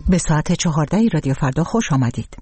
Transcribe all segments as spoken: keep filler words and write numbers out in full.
به ساعت چهارده رادیو فردا خوش آمدید.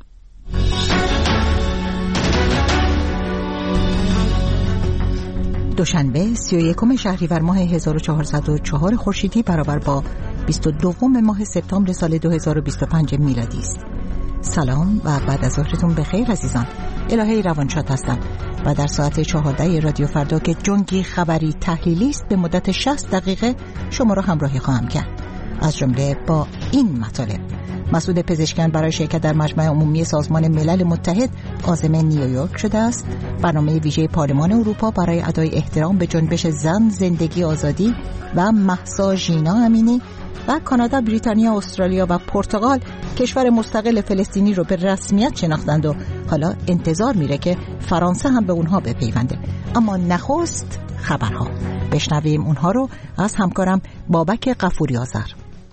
دوشنبه سی و یکم شهریور ماه هزار و چهارصد و چهار خورشیدی برابر با بیست و دوم ماه سپتامبر سال دو هزار و بیست و پنج میلادی است. سلام و بعد از ظهرتون بخیر عزیزان. الهه روانشاد هستم و در ساعت چهارده رادیو فردا که جنگی خبری تحلیلی است به مدت شصت دقیقه شما را همراهی خواهم کرد. از جمله با این مطالب: مسعود پزشکیان برای شرکت در مجمع عمومی سازمان ملل متحد عازم نیویورک شده است. برنامه ویژه پارلمان اروپا برای ادای احترام به جنبش زن، زندگی، آزادی و مهسا ژینا امینی و کانادا، بریتانیا، استرالیا و پرتغال کشور مستقل فلسطینی رو به رسمیت شناختند و حالا انتظار میره که فرانسه هم به اونها بپیونده. اما نخست خبرها. بشنویم اونها رو از همکارم بابک غفوری آذر.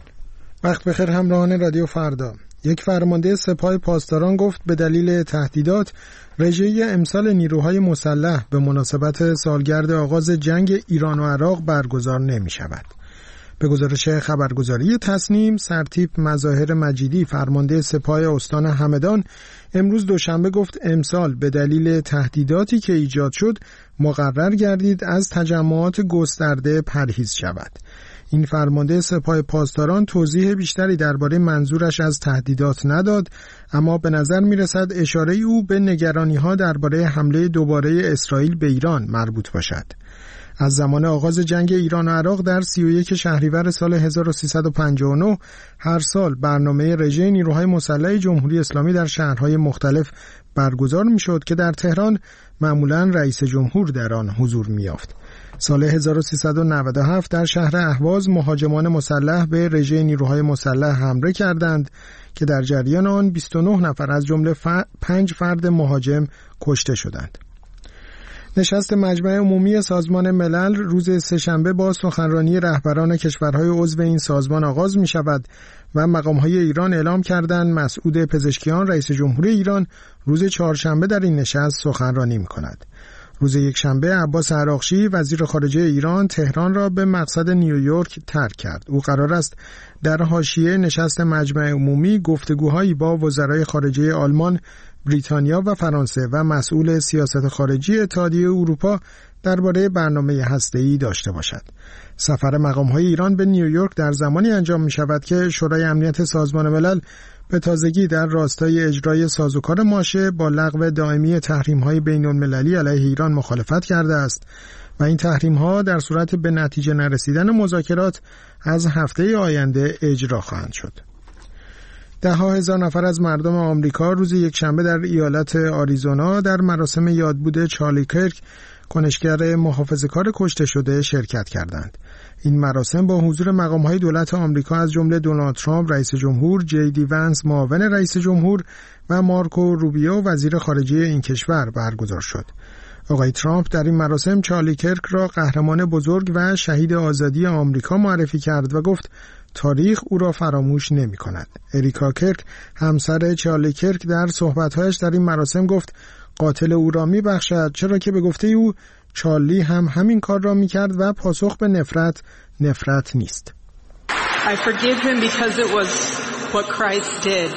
وقت بخیر همراهان رادیو فردا. یک فرمانده سپاه پاسداران گفت به دلیل تهدیدات رژه امسال نیروهای مسلح به مناسبت سالگرد آغاز جنگ ایران و عراق برگزار نمی شود. به گزارش خبرگزاری تصنیم، سرتیپ مظاهر مجیدی فرمانده سپاه استان همدان امروز دوشنبه گفت امسال به دلیل تهدیداتی که ایجاد شد مقرر گردید از تجمعات گسترده پرهیز شود. این فرمانده سپاه پاسداران توضیح بیشتری درباره منظورش از تهدیدات نداد، اما به نظر می‌رسد اشاره او به نگرانی‌ها درباره حمله دوباره اسرائیل به ایران مربوط باشد. از زمان آغاز جنگ ایران و عراق در سی و یک شهریور سال هزار و سیصد و پنجاه و نه هر سال برنامه رژه نیروهای مسلح جمهوری اسلامی در شهرهای مختلف برگزار می‌شد که در تهران معمولاً رئیس جمهور در آن حضور می‌یافت. سال هزار و سیصد و نود و هفت در شهر اهواز مهاجمان مسلح به رژه نیروهای مسلح حمله کردند که در جریان آن بیست و نه نفر از جمله پنج فرد مهاجم کشته شدند. نشست مجمع عمومی سازمان ملل روز سه‌شنبه با سخنرانی رهبران کشورهای عضو این سازمان آغاز می شود و مقامهای ایران اعلام کردند مسعود پزشکیان رئیس جمهوری ایران روز چهارشنبه در این نشست سخنرانی می کند. روز یکشنبه عباس عراقچی وزیر خارجه ایران تهران را به مقصد نیویورک ترک کرد. او قرار است در حاشیه نشست مجمع عمومی گفتگوهایی با وزرای خارجه آلمان، بریتانیا و فرانسه و مسئول سیاست خارجی اتحادیه اروپا درباره برنامه هسته‌ای داشته باشد. سفر مقام‌های ایران به نیویورک در زمانی انجام می‌شود که شورای امنیت سازمان ملل به تازگی در راستای اجرای سازوکار ماشه با لغو دائمی تحریم‌های بین‌المللی علیه ایران مخالفت کرده است و این تحریم‌ها در صورت به نتیجه نرسیدن مذاکرات از هفته آینده اجرا خواهند شد. ده ها هزار نفر از مردم آمریکا روز یکشنبه در ایالت آریزونا در مراسم یادبود چارلی کرک، کنشگر محافظه‌کار کشته شده، شرکت کردند. این مراسم با حضور مقام‌های دولت آمریکا از جمله دونالد ترامپ رئیس جمهور، جی دی ونس معاون رئیس جمهور و مارکو روبیو وزیر خارجه این کشور برگزار شد. آقای ترامپ در این مراسم چارلی کرک را قهرمان بزرگ و شهید آزادی آمریکا معرفی کرد و گفت تاریخ او را فراموش نمی کند. اریکا کرک همسر چارلی کرک در صحبت‌هایش در این مراسم گفت قاتل او را می بخشد، چرا که به گفته او چارلی هم همین کار را می کرد و پاسخ به نفرت نفرت نیست. I forgive him because it was what Christ did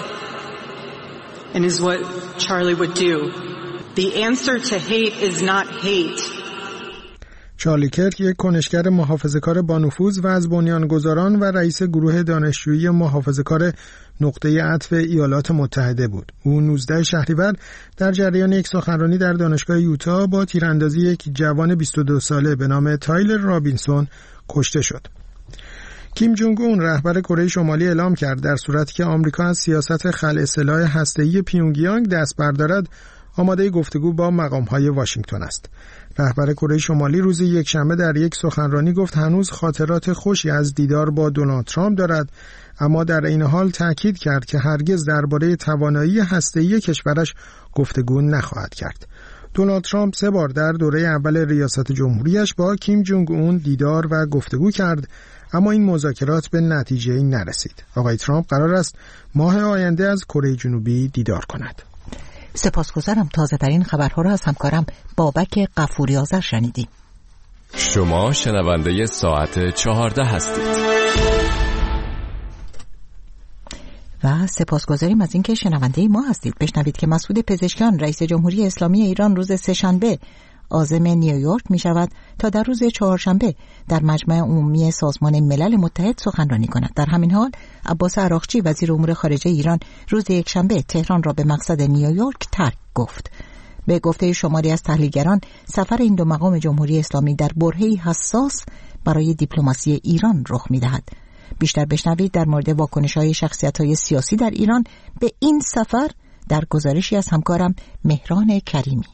and is what Charlie would do. The answer to hate is not hate. چارلی کرک یک کنشگر محافظه‌کار با نفوذ و از بنیانگذاران و رئیس گروه دانشجویی محافظه‌کار نقطه عطف ایالات متحده بود. او نوزده شهریور در جریان یک سخنرانی در دانشگاه یوتا با تیراندازی یک جوان بیست و دو ساله به نام تایلر رابینسون کشته شد. کیم جونگ اون رهبر کره شمالی اعلام کرد در صورتی که آمریکا از سیاست خلع سلاح هسته‌ای پیونگیانگ دست بردارد آماده گفتگو با مقام‌های واشنگتن است. رهبر کره شمالی روز یکشنبه در یک سخنرانی گفت هنوز خاطرات خوشی از دیدار با دونالد ترامپ دارد، اما در این حال تأکید کرد که هرگز درباره توانایی هسته‌ای کشورش گفتگو نخواهد کرد. دونالد ترامپ سه بار در دوره اول ریاست جمهوریش با کیم جونگ اون دیدار و گفتگو کرد، اما این مذاکرات به نتیجه‌ای نرسید. آقای ترامپ قرار است ماه آینده از کره جنوبی دیدار کند. سپاسگزارم. تازه ترین خبرها را از همکارم بابک غفوری آذر شنیدیم. شما شنونده ساعت چهارده هستید. و سپاسگزاریم از اینکه شنونده ما هستید. بشنوید که مسعود پزشکیان رئیس جمهوری اسلامی ایران روز سه‌شنبه عازم نیویورک می شود تا در روز چهارشنبه در مجمع عمومی سازمان ملل متحد سخنرانی کند. در همین حال عباس عراقچی وزیر امور خارجه ایران روز یکشنبه تهران را به مقصد نیویورک ترک گفت. به گفته شماری از تحلیلگران سفر این دو مقام جمهوری اسلامی در برهه‌ای حساس برای دیپلماسی ایران رخ می دهد. بیشتر بشنوید در مورد واکنش‌های شخصیت‌های سیاسی در ایران به این سفر در گزارشی از همکارم مهران کریمی.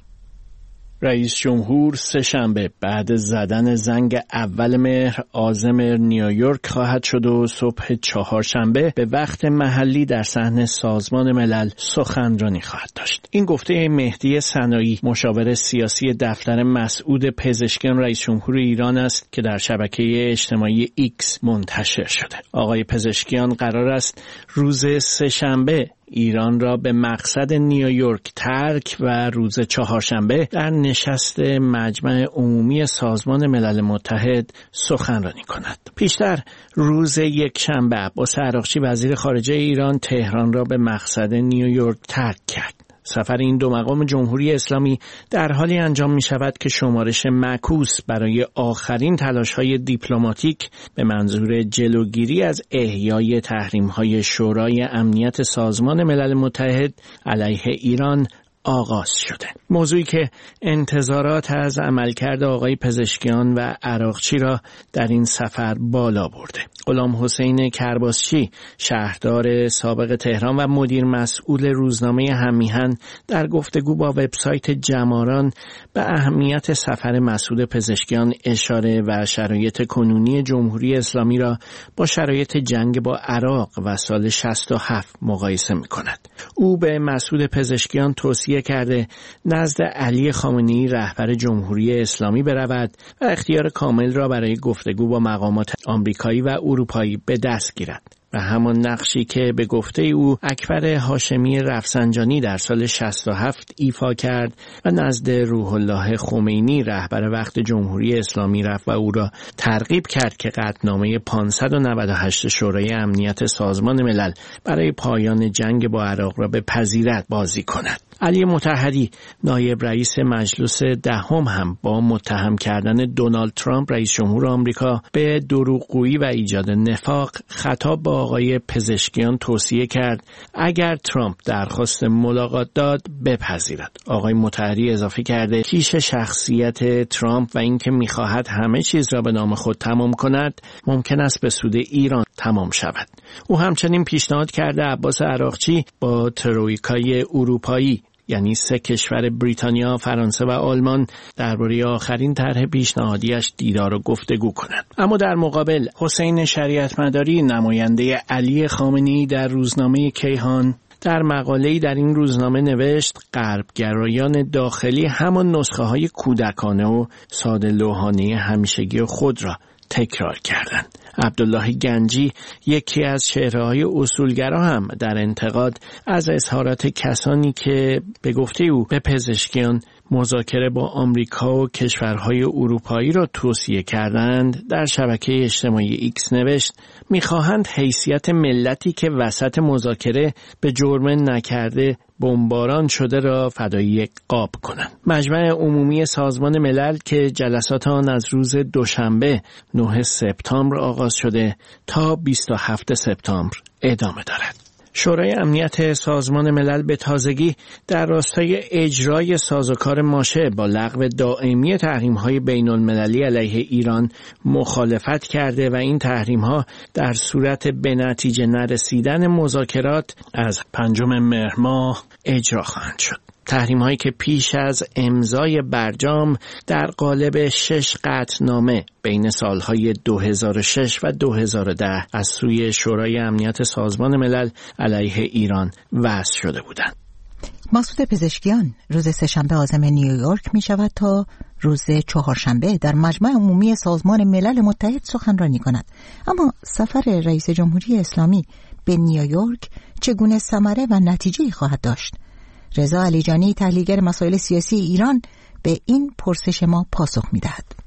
رئیس جمهور سه‌شنبه بعد زدن زنگ اول مهر عازم نیویورک خواهد شد و صبح چهارشنبه به وقت محلی در صحن سازمان ملل سخنرانی خواهد داشت. این گفته مهدی سنایی مشاور سیاسی دفتر مسعود پزشکیان رئیس جمهور ایران است که در شبکه اجتماعی ایکس منتشر شده. آقای پزشکیان قرار است روز سه‌شنبه ایران را به مقصد نیویورک ترک و روز چهارشنبه در نشست مجمع عمومی سازمان ملل متحد سخنرانی کند. پیشتر روز یکشنبه عباس عراقچی وزیر خارجه ایران تهران را به مقصد نیویورک ترک کرد. سفر این دو مقام جمهوری اسلامی در حالی انجام می شود که شمارش معکوس برای آخرین تلاش‌های دیپلماتیک به منظور جلوگیری از احیای تحریم‌های شورای امنیت سازمان ملل متحد علیه ایران آغاز شده. موضوعی که انتظارات از عملکرد آقای پزشکیان و عراقچی را در این سفر بالا برده. غلام حسین کرباسچی شهردار سابق تهران و مدیر مسئول روزنامه هممیهن در گفتگو با وبسایت جماران به اهمیت سفر مسعود پزشکیان اشاره و شرایط کنونی جمهوری اسلامی را با شرایط جنگ با عراق و سال شصت و هفت مقایسه می‌کند. او به مسعود پزشکیان توصیه کرده نزد علی خامنه‌ای رهبر جمهوری اسلامی برود و اختیار کامل را برای گفتگو با مقامات آمریکایی و اروپایی به دست گیرد و همان نقشی که به گفته او اکبر هاشمی رفسنجانی در سال شصت و هفت ایفا کرد و نزد روح الله خمینی رهبر وقت جمهوری اسلامی رفت و او را ترغیب کرد که قطعنامه پانصد و نود و هشت شورای امنیت سازمان ملل برای پایان جنگ با عراق را بپذیرد بازی کند. علی مطهری نایب رئیس مجلس دهم هم با متهم کردن دونالد ترامپ رئیس جمهور آمریکا به دروغگویی و ایجاد نفاق خطاب با آقای پزشکیان توصیه کرد اگر ترامپ درخواست ملاقات داد بپذیرد. آقای مطهری اضافه کرده کیش شخصیت ترامپ و اینکه می‌خواهد همه چیز را به نام خود تمام کند ممکن است به سود ایران تمام شود. او همچنین پیشنهاد کرده عباس عراقچی با ترویکای اروپایی یعنی سه کشور بریتانیا، فرانسه و آلمان درباره آخرین طرح پیشنهادیش دیدار و گفتگو کند. اما در مقابل حسین شریعتمداری نماینده علی خامنه‌ای در روزنامه کیهان در مقاله‌ای در این روزنامه نوشت غربگرایان داخلی همان نسخه‌های کودکانه و ساده لوحانه همیشگی خود را تکرار کردند. عبدالله گنجی یکی از چهره‌های اصولگرا هم در انتقاد از اظهارات کسانی که به گفته او به پزشکیان مذاکره با آمریکا و کشورهای اروپایی را توصیه کردند در شبکه اجتماعی ایکس نوشت می‌خواهند حیثیت ملتی که وسط مذاکره به جرم نکرده بمباران شده را فدای یک قاب کنند. مجمع عمومی سازمان ملل که جلسات آن از روز دوشنبه نه سپتامبر آغاز شده تا بیست و هفتم سپتامبر ادامه دارد. شورای امنیت سازمان ملل به تازگی در راستای اجرای سازوکار ماشه با لغو دائمی تحریم‌های بین‌المللی علیه ایران مخالفت کرده و این تحریم‌ها در صورت به نتیجه نرسیدن مذاکرات از پنجم مهر ماه اجرا خواهند شد. تحریم هایی که پیش از امضای برجام در قالب شش قطعنامه بین سالهای دو هزار و شش و دو هزار و ده از سوی شورای امنیت سازمان ملل علیه ایران وضع شده بودند. مسعود پزشکیان روز سه‌شنبه عازم نیویورک می شود تا روز چهارشنبه در مجمع عمومی سازمان ملل متحد سخنرانی کند. اما سفر رئیس جمهوری اسلامی به نیویورک چگونه ثمره و نتیجه‌ای خواهد داشت؟ رضا علیجانی تحلیلگر مسائل سیاسی ایران به این پرسش ما پاسخ می‌دهد.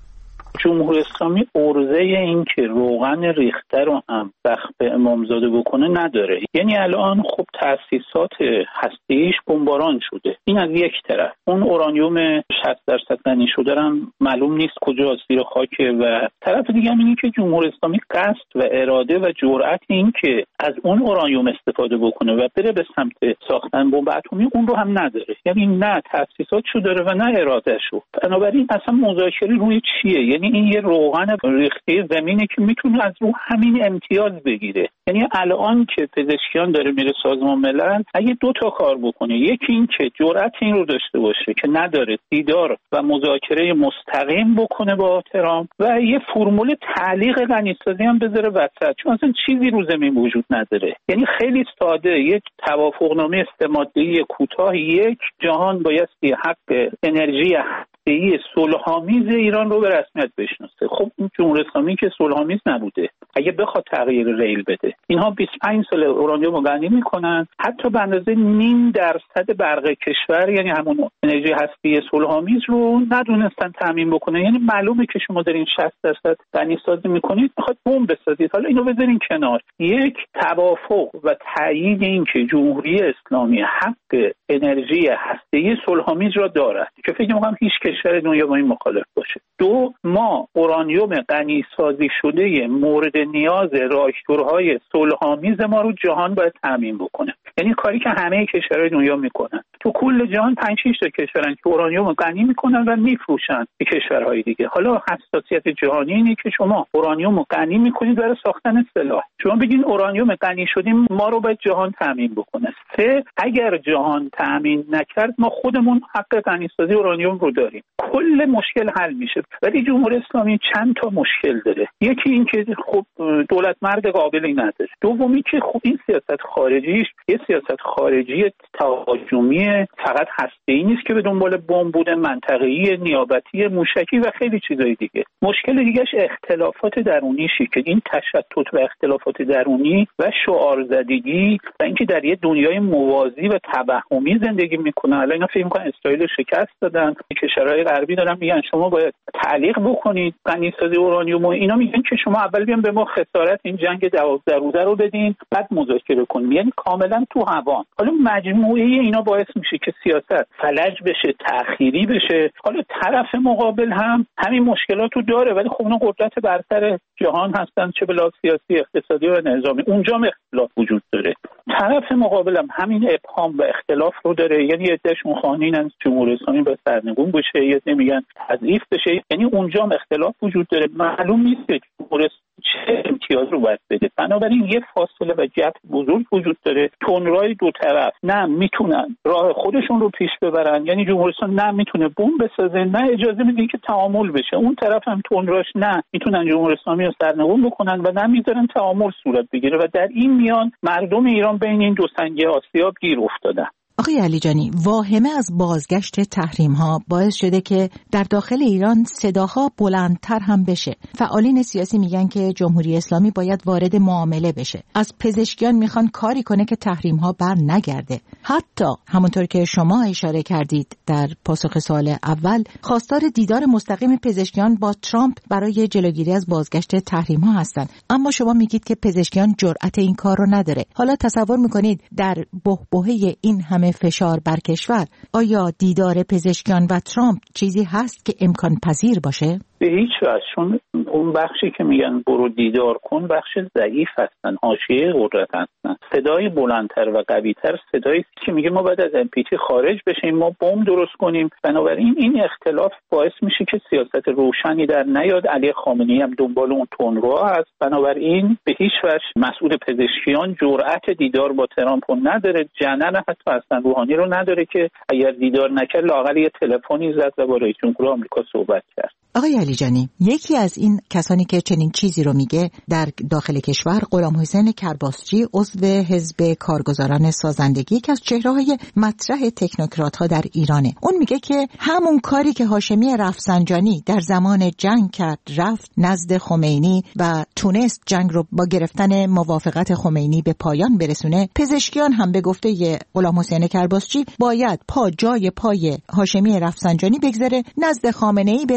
جمهوری اسلامی عرضه این که روغن ریخته رو هم بخ به امامزاده بکنه نداره. یعنی الان خب تأسیسات هسته‌ایش بمباران شده، این از یک طرف. اون اورانیوم شصت درصد غنی شده هم معلوم نیست کجاست، زیر خاکه. و طرف دیگه هم اینه که جمهوری اسلامی قصد و اراده و جرأت این که از اون اورانیوم استفاده بکنه و بره به سمت ساختن بمب اتمی اون رو هم نداره. یعنی نه تأسیساتشو داره و نه ارادهشو. بنابراین اصلا مذاکره روی چیه؟ یعنی این یه روغن ریخته زمینه که میتونه از رو همین امتیاز بگیره. یعنی الان که پزشکیان داره میره سازمان ملل، اگه دو تا کار بکنه، یکی این که جرأت این رو داشته باشه که نداره دیدار و مذاکره مستقیم بکنه با ترامپ و یه فرمول تعلیق غنیسازی هم بذاره وسط، چون اصلا چیزی رو زمین وجود نداره. یعنی خیلی ساده، یک توافقنامه سه‌ماده‌ای کوتاه، یک جهان بایستی حق انرژی هسته‌ای صلح‌آمیز ایران رو به رسمیت بشناسه. خب این جمهوری اسلامی که صلح‌آمیز نبوده، اگه بخواد تغییر ریل بده، اینها بیست و پنج سال اورانیوم رو غنی میکنن، حتی به اندازه نیم درصد برق کشور، یعنی همون انرژی هسته‌ای صلح‌آمیز رو ندونستن تامین بکنن. یعنی معلومه که شما دارین شصت درصد غنی سازی میکنید، میخواد بمب بسازید. حالا اینو بذارین کنار. یک توافق و تایید این که جمهوری اسلامی حق انرژی هسته‌ای صلح‌آمیز را دارد که فکر می‌کنم هیچ کشور دنیا با این مخالف باشه. دو، ما اورانیوم غنی سازی شده مورد نیاز راکتورهای صلح‌آمیز ما رو جهان باید تامین بکنه. یعنی کاری که همه کشورهای دنیا میکنن. تو کل جهان پنج شش تا کشورن که اورانیوم غنی میکنن و میفروشن به کشورهای دیگه. حالا حساسیت جهانی اینه که شما اورانیوم غنی میکنید برای ساختن سلاح. شما بگین اورانیوم غنی شدیم، ما رو باید جهان تامین بکنه. سه، اگر جهان تامین نکرد، ما خودمون حق غنی سازی اورانیوم رو داریم. کل مشکل حل میشه. ولی جمهوری اسلامی چند تا مشکل داره. یکی این که خب دولت مرد قابلی نداره. دومی که خب این سیاست خارجیش یه سیاست خارجی تهاجمی فقط هسته‌ای نیست که به دنبال بمب بوده، منطقه‌ای، نیابتی، موشکی و خیلی چیزای دیگه. مشکل دیگهش اختلافات درونیشه که این تشتت و اختلافات درونی و شعار زدگی و اینکه در یه دنیای موازی و توهمی زندگی میکنن. الان اینا فکر می‌کنن اسرائیل شکست دادن، کشورهای غربی دارن میگن شما باید تعلیق بکنید غنیسازی اورانیوم، و اینا میگن که شما اول بیان به ما خسارت این جنگ دوازده روزه رو بدین بعد مذاکره کنیم. یعنی کاملا تو هوا. حالا مجموعه اینا باعث میشه که سیاست فلج بشه، تأخیری بشه. حالا طرف مقابل هم همین مشکلات رو داره، ولی خب اونا قدرت برتر جهان هستن، چه به لحاظ سیاسی، اقتصادی و نظامی. اونجا هم اختلاف وجود داره. طرف مقابل هم همین ابهام و اختلاف رو داره. یعنی عده‌شون خواهانین جمهوری اسلامی به سرنگون بشه، یه نمیگن تضعیف بشه. یعنی اونجا هم اختلاف وجود داره. معلوم نیست که جمهوری چه امتیاز رو باید بده. بنابراین یه فاصله و گپ بزرگ وجود داره. تندروهای دو طرف نه میتونن راه خودشون رو پیش ببرن. یعنی جمهوری اسلامی نه میتونه بمب بسازه، نه اجازه میده که تعامل بشه. اون طرف هم تندروش نه میتونن جمهوری اسلامی رو سرنگون بکنن و نه میذارن تعامل صورت بگیره. و در این میان مردم ایران بین این دو سنگ آسیاب گیر افتادن. آقای علیجانی، واهمه از بازگشت تحریم ها باعث شده که در داخل ایران صداها بلندتر هم بشه. فعالین سیاسی میگن که جمهوری اسلامی باید وارد معامله بشه. از پزشکیان میخوان کاری کنه که تحریم ها بر نگرده. حتی همونطور که شما اشاره کردید در پاسخ سوال اول، خواستار دیدار مستقیم پزشکیان با ترامپ برای جلوگیری از بازگشت تحریم ها هستن. اما شما میگید که پزشکیان جرأت این کار رو نداره. حالا تصور میکنید در بحبوحه این همه فشار بر کشور، آیا دیدار پزشکیان و ترامپ چیزی هست که امکان پذیر باشه؟ به هیچ وجه. چون اون بخشی که میگن برو دیدار کن بخش ضعیف هستن، حاشیه قدرت هستن. صدای بلندتر و قوی‌تر صدایی که میگه ما بعد از امپیچی خارج بشیم، ما بمب درست کنیم. بنابراین این اختلاف باعث میشه که سیاست روشنی در نیاد. علی خامنه‌ای هم دنبال اون تندرو هست. بنابراین به هیچ وجه مسئول پزشکیان جرأت دیدار با ترامپ نداره. جنن حتی حسن روحانی رو نداره که اگر دیدار نکرد لااقل یه تلفنی زد و با رئیس جمهور آمریکا صحبت کرد. آقای علیجانی، یکی از این کسانی که چنین چیزی رو میگه در داخل کشور غلام حسین کرباسچی، عضو حزب کارگزاران سازندگی، که از چهره‌های مطرح تکنوکرات ها در ایرانه. اون میگه که همون کاری که هاشمی رفسنجانی در زمان جنگ کرد، رفت نزد خمینی و تونست جنگ رو با گرفتن موافقت خمینی به پایان برسونه، پزشکیان هم به گفته غلام حسین کرباسچی باید پا جای پای هاشمی رفسنجانی بگذاره، نزد خامنه‌ای بره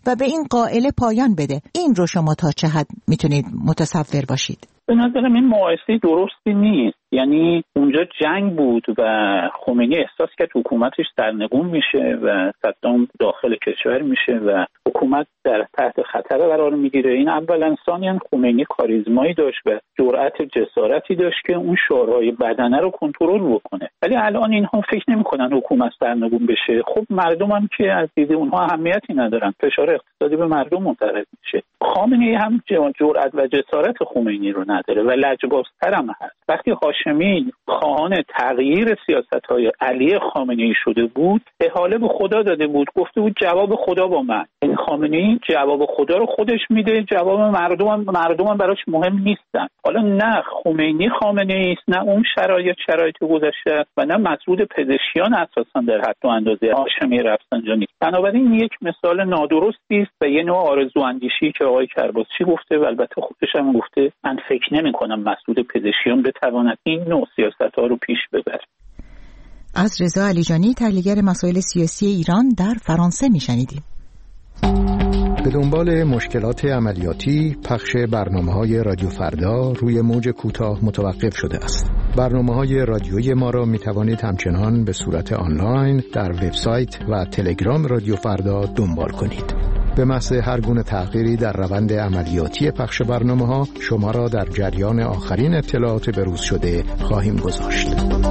و به این قائله پایان بده. این رو شما تا چه حد میتونید متصور باشید؟ به نظرم این مقایسه درستی نیست. یعنی اونجا جنگ بود و خمینی احساس کرد حکومتش سرنگون میشه و صدام داخل کشور میشه و حکومت در تحت خطر قرار میگیره. این اولا. ثانیاً خمینی کاریزمایی داشت و جرأت جسارتی داشت که اون شورای بدنه رو کنترل بکنه. ولی الان اینها فکر نمیکنن حکومت سرنگون بشه. خب مردم هم که از دید اونها اهمیتی ندارن، فشار اقتصادی به مردم منتقل میشه. خامنه‌ای هم جرأت و جسارت خمینی رو نداره و لجبازتر هم هست. وقتی هاشمی خواهان تغییر سیاست‌های علی خامنه‌ای شده بود، احاله به خدا داده بود، گفته بود جواب خدا با من. این خامنه‌ای جواب خدا رو خودش میده، جواب مردم هم مردم هم براش مهم نیستن. حالا نه خمینی خامنه‌ای است، نه اون شرایط شرایط گذشته و نه مسعود پزشکیان اساساً در حد و اندازه هاشمی رفسنجانی. بنابراین یک مثال نادرستی است و یه نوع آرزو اندیشی که آقای کرباسچی گفته و البته خودش هم گفته، من فکر نمی‌کنم مسعود پزشکیان بتواند این نوع سیاست‌ها رو پیش ببره. از رضا علیجانی، تحلیلگر مسائل سیاسی ایران در فرانسه میشنیدیم. به دنبال مشکلات عملیاتی، پخش برنامه‌های رادیو فردا روی موج کوتاه متوقف شده است. برنامه‌های رادیویی ما را می‌توانید همچنان به صورت آنلاین در وبسایت و تلگرام رادیو فردا دنبال کنید. به محض هر گونه تغییری در روند عملیاتی پخش برنامه‌ها شما را در جریان آخرین اطلاعات بروز شده خواهیم گذاشت.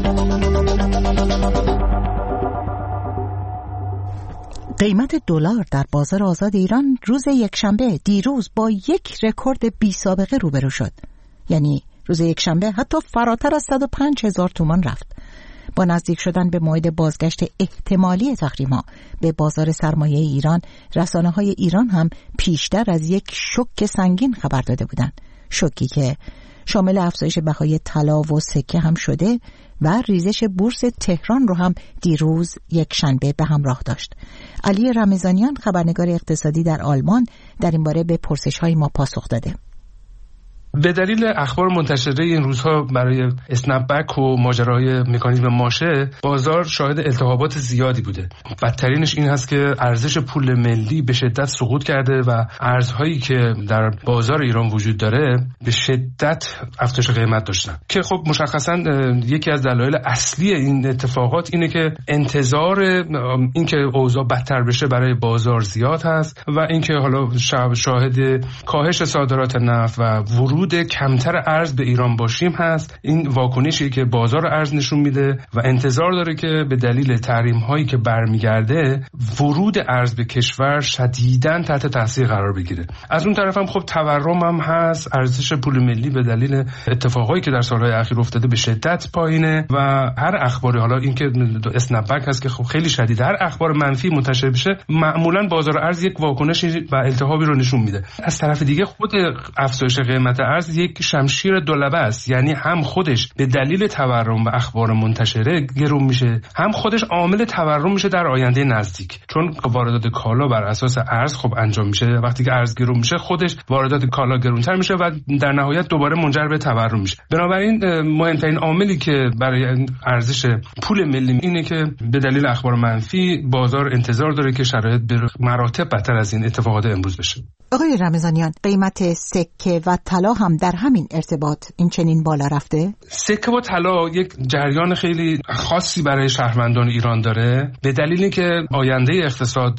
قیمت دلار در بازار آزاد ایران روز یکشنبه دیروز با یک رکورد بی سابقه روبرو شد. یعنی روز یکشنبه حتی فراتر از صد و پنج هزار تومان رفت. با نزدیک شدن به موعد بازگشت احتمالی تحریم‌ها به بازار سرمایه ایران، رسانه‌های ایران هم پیشتر از یک شوک سنگین خبر داده بودند. شوکی که شامل افزایش بهای طلا و سکه هم شده و ریزش بورس تهران رو هم دیروز یک شنبه به همراه داشت. علی رمضانیان، خبرنگار اقتصادی در آلمان، در این باره به پرسش‌های ما پاسخ داده. به دلیل اخبار منتشره این روزها برای اسنپ بک و ماجرای مکانیزم ماشه، بازار شاهد التهابات زیادی بوده. بدترینش این هست که ارزش پول ملی به شدت سقوط کرده و ارزهایی که در بازار ایران وجود داره به شدت افزایش قیمت داشتن، که خب مشخصا یکی از دلایل اصلی این اتفاقات اینه که انتظار اینکه اوضاع بدتر بشه برای بازار زیاد هست و اینکه حالا شاهد کاهش صادرات نفت و ورود کمتر ارز به ایران باشیم هست. این واکنشی که بازار ارز نشون میده و انتظار داره که به دلیل تحریم هایی که برمیگرده ورود ارز به کشور شدیداً تحت تاثیر قرار بگیره. از اون طرف هم خب تورم هم هست. ارزش پول ملی به دلیل اتفاقایی که در سالهای اخیر افتاده به شدت پایینه و هر اخباری، حالا این که اسنپ بک هست که خب خیلی شدید، هر اخبار منفی منتشر بشه معمولاً بازار ارز یک واکنشی و التهابی رو نشون میده. از طرف دیگه خود افزایش قیمت ارز یک شمشیر دولبه است، یعنی هم خودش به دلیل تورم و اخبار منتشره گرون میشه، هم خودش عامل تورم میشه در آینده نزدیک، چون واردات کالا بر اساس ارز خب انجام میشه. وقتی که ارز گرون میشه خودش واردات کالا گرونتر میشه و در نهایت دوباره منجر به تورم میشه. بنابراین مهمترین عاملی که برای ارزش پول ملی اینه که به دلیل اخبار منفی بازار انتظار داره که شرایط به مراتب بدتر از این اتفاقات امروز بشه. آقای رمضانیان، قیمت سکه و طلا هم در همین ارتباط این چنین بالا رفته؟ سکه و طلا یک جریان خیلی خاصی برای شهروندان ایران داره. به دلیل اینکه آینده اقتصاد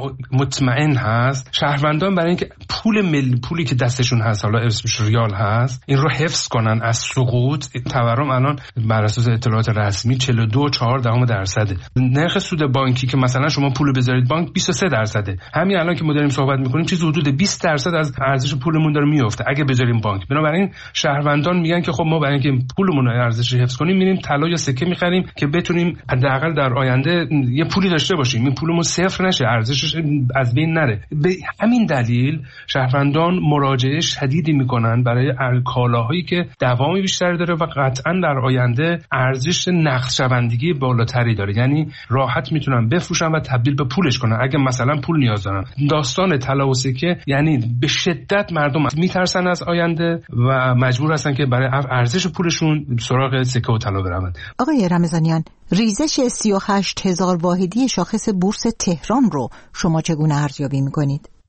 نامطمئن هست، شهروندان برای اینکه پول ملی، پولی که دستشون هست، حالا اسمش ریال هست، این رو حفظ کنن از سقوط. تورم الان بر اساس اطلاعات رسمی چهل و دو و چهار دهم درصده. نرخ سود بانکی که مثلا شما پول بذارید بانک بیست و سه درصده. همین الان که ما داریم صحبت می‌کنیم چیز حدود بیست درصد از ارزش پولمون داره میفته اگه بذاریم بانک. بنابراین شهروندان میگن که خب ما برای اینکه پولمون رو ارزش حفظ کنیم میریم طلا یا سکه می‌خریم که بتونیم حداقل در آینده یه پولی داشته باشیم، این پولمون صفر نشه، ارزشش از بین نره. به همین دلیل شهروندان مراجعه شدیدی میکنن برای کالاهایی که دوامی بیشتری داره و قطعا در آینده ارزش نقد شوندگی بالاتری داره، یعنی راحت میتونن بفروشن و تبدیل به پولش کنن اگه مثلا پول نیاز دارن. داستان طلا و سکه یعنی به شدت مردم میترسن از آینده و مجبور هستن که برای ارزش پولشون سراغ سکه و طلا برن. آقای رمضانیان، ریزش سی و هشت هزار واحدی شاخص بورس تهران رو شما چگونه ارزیابی میکنید؟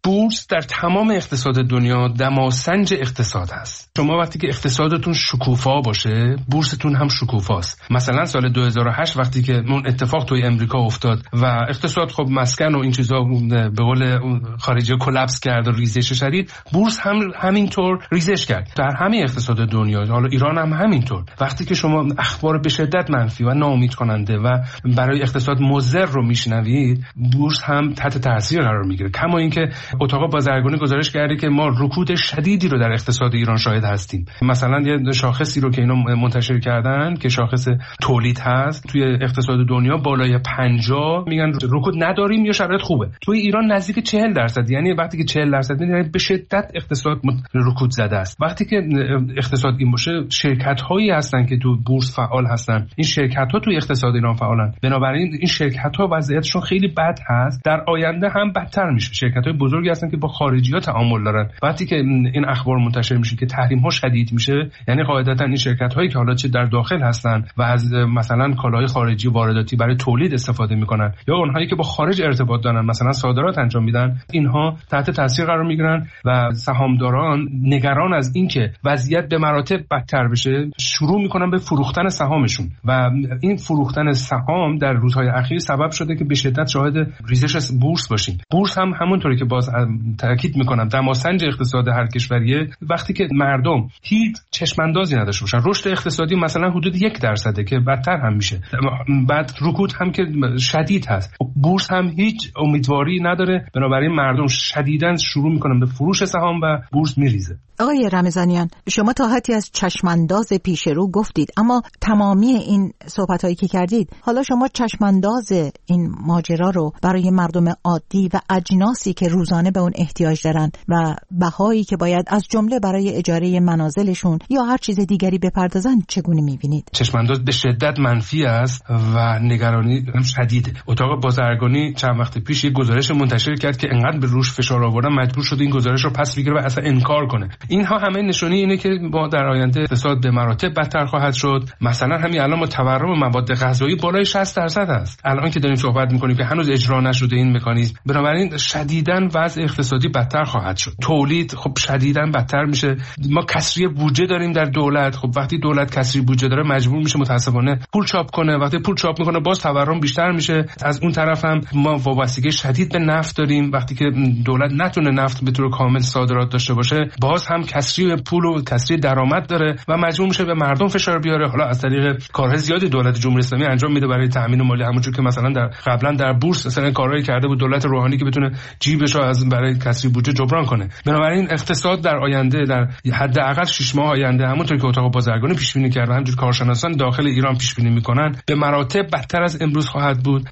بورس در تمام اقتصاد دنیا دماسنج اقتصاد هست. شما وقتی که اقتصادتون شکوفا باشه، بورستون هم شکوفاست. مثلا سال دو هزار و هشت وقتی که اون اتفاق توی امریکا افتاد و اقتصاد خب مسکن و این چیزا به قول خارجی کلاپس کرد و ریزش شدید، بورس هم همینطور ریزش کرد. در همه اقتصاد دنیا، حالا ایران هم همینطور. وقتی که شما اخبار به شدت منفی و ناامید کننده و برای اقتصاد مضر رو میشنوید، بورس هم تحت تاثیر قرار میگیره. کما اینکه اتاق بازرگانی گزارش کرده که ما رکود شدیدی رو در اقتصاد ایران شاهد هستیم. مثلا یه شاخصی رو که اینا منتشر کردن که شاخص تولید هست توی اقتصاد دنیا بالای پنجاه، میگن رکود نداریم یا شرایط خوبه. توی ایران نزدیک چهل درصد، یعنی وقتی که چهل درصد میدونید به شدت اقتصاد رکود زده است. وقتی که اقتصاد این باشه، شرکت هایی هستن که تو بورس فعال هستن، این شرکت ها توی اقتصاد ایران فعالن، بنابراین این شرکت ها وضعیتشون خیلی بد هست، در آینده هم بدتر میشه. شرکت های بزرگی هستن که با خارجی ها تعامل دارن. وقتی که این اخبار منتشر میشه که تحریم ها شدید میشه، یعنی قاعدتا این شرکت هایی که حالا چه در داخل هستن و از مثلا کالاهای خارجی وارداتی برای تولید استفاده میکنن، یا اونهایی که با خارج ارتباط دارن مثلا صادرات انجام میدن، اینها تحت تاثیر قرار میگیرن و سهامداران نگران از اینکه وضعیت به مراتب بدتر بشه، شروع میکنن به فروختن سهامشون و این فروختن سهام در روزهای اخیر سبب شده که به شدت شاهد ریزش بورس باشیم. بورس هم همونطوری که باز تاکید میکنم دماسنج اقتصاد هر کشوریه. وقتی که مردم هیچ چشماندازی نداشته باشن، رشد اقتصادی مثلا حدود یک درصده که بدتر هم میشه، بعد رکود هم که شدید هست، بورس هم هیچ امیدواری نداره، بنابراین مردم شدیداً شروع میکنن به فروش سهام و بورس میریزه. آقای رمضانیان، شما تا حدی از چشمانداز پیش رو گفتید، اما تمامی این صحبتایی که کردید، حالا شما چشمانداز این ماجرا رو برای مردم عادی و اجناسی که روزانه به اون احتیاج دارن و بهایی که باید از جمله برای اجاره منازلشون یا هر چیز دیگری بپردازن چگونه می‌بینید؟ چشمانداز به شدت منفی است و نگرانی شدیده. اتاق بازرگانی چند وقت پیش یک گزارش منتشر کرد که انقدر به روش فشار آوردن مجبور شد این گزارش رو پس بگیره و اصلا انکار کنه. اینها همه نشونی اینه که ما در آینده اقتصاد به مراتب بدتر خواهد شد. مثلا همین الان ما تورم مواد غذایی بالای شصت درصد است. الان که داریم صحبت می‌کنیم که هنوز اجرا نشده این مکانیزم، بنابراین شدیداً وضع اقتصادی بدتر خواهد شد. تولید خب شدیداً بدتر میشه. ما کسری بودجه داریم در دولت. خب وقتی دولت کسری بودجه داره مجبور میشه متأسفانه پول چاپ کنه. وقتی پول چاپ میکنه باز تورم بیشتر میشه. از اون طرف هم ما وابستگی شدید به نفت داریم. وقتی که دولت نتونه نفت به طور کامل صادرات داشته باشه، باز هم کسری پول و کسری درآمد داره و مجبور میشه به مردم فشار بیاره. حالا از طریق کارهای زیادی دولت جمهوری اسلامی انجام میده برای تامین مالی، همونجور که مثلا در قبلا در بورس مثلا کارهایی کرده بود دولت روحانی که بتونه جیبش رو از برای کسری بودجه جبران کنه. بنابراین اقتصاد در آینده، در حداقل شش ماه آینده، همونطور که اتاق بازرگانی پیش بینی کرده، همونجور کارشناسان داخل ایران پیش بینی میکنن، به مراتب بدتر از امروز خواهد بود.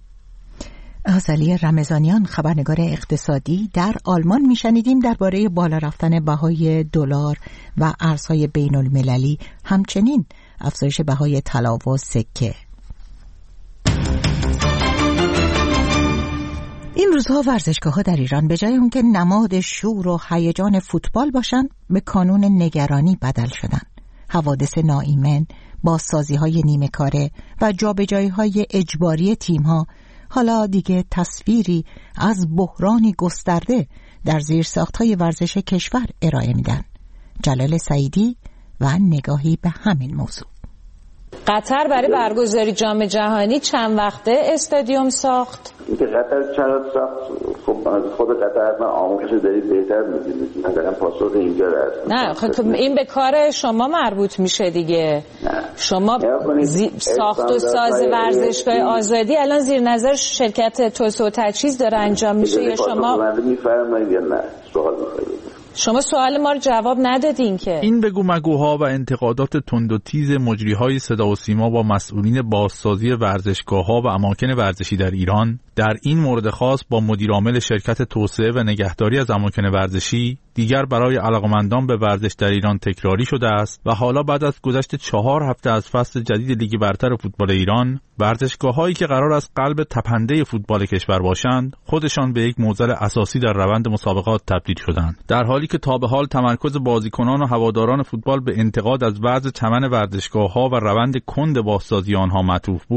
آذلی رمضانیان، خبرنگار اقتصادی در آلمان، میشنیدیم درباره بالا رفتن بهای دلار و ارزهای بین المللی، همچنین افزایش بهای طلا و سکه. این روزها ورزشگاه‌ها در ایران به جای اون که نماد شور و هیجان فوتبال باشن، به کانون نگرانی بدل شدن. حوادث ناایمن، بازسازی‌های نیمه کاره و جابجایی‌های اجباری تیم‌ها حالا دیگه تصویری از بحرانی گسترده در زیرساخت‌های ورزش کشور ارائه میدن. جلال سعیدی و نگاهی به همین موضوع. قطر برای برگزاری جام جهانی چند وقته استادیوم ساخت؟ اینکه قطر چرا ساخت؟ خب از خود قطر حتما آموزش دارید بهتر می‌دونید. من دارم پاسخ اینجا هست. نه خب این به کار شما مربوط میشه دیگه. نه. شما زی... ساخت و ساز ورزشگاه آزادی الان زیر نظر شرکت توسعه و تجهیز داره انجام میشه یا شما میفرمایید یا نه؟ سوال می‌کنید. شما سوال ما رو جواب ندادین که. این بگو مگوها و انتقادات تند و تیز مجریهای صدا و سیما با مسئولین بازسازی ورزشگاه‌ها و اماکن ورزشی در ایران در این مورد خاص با مدیرعامل شرکت توسعه و نگهداری از اماکن ورزشی دیگر برای علاقمندان به ورزش در ایران تکراری شده است و حالا بعد از گذشت چهار هفته از فصل جدید لیگ برتر فوتبال ایران، ورزشگاه‌هایی که قرار است قلب تپنده فوتبال کشور باشند، خودشان به یک معضل اساسی در روند مسابقات تبدیل شدند. در حالی که تا به حال تمرکز بازیکنان و هواداران فوتبال به انتقاد از وضع چمن ورزشگاه‌ها و روند کند بازسازی آنها معطوف بود،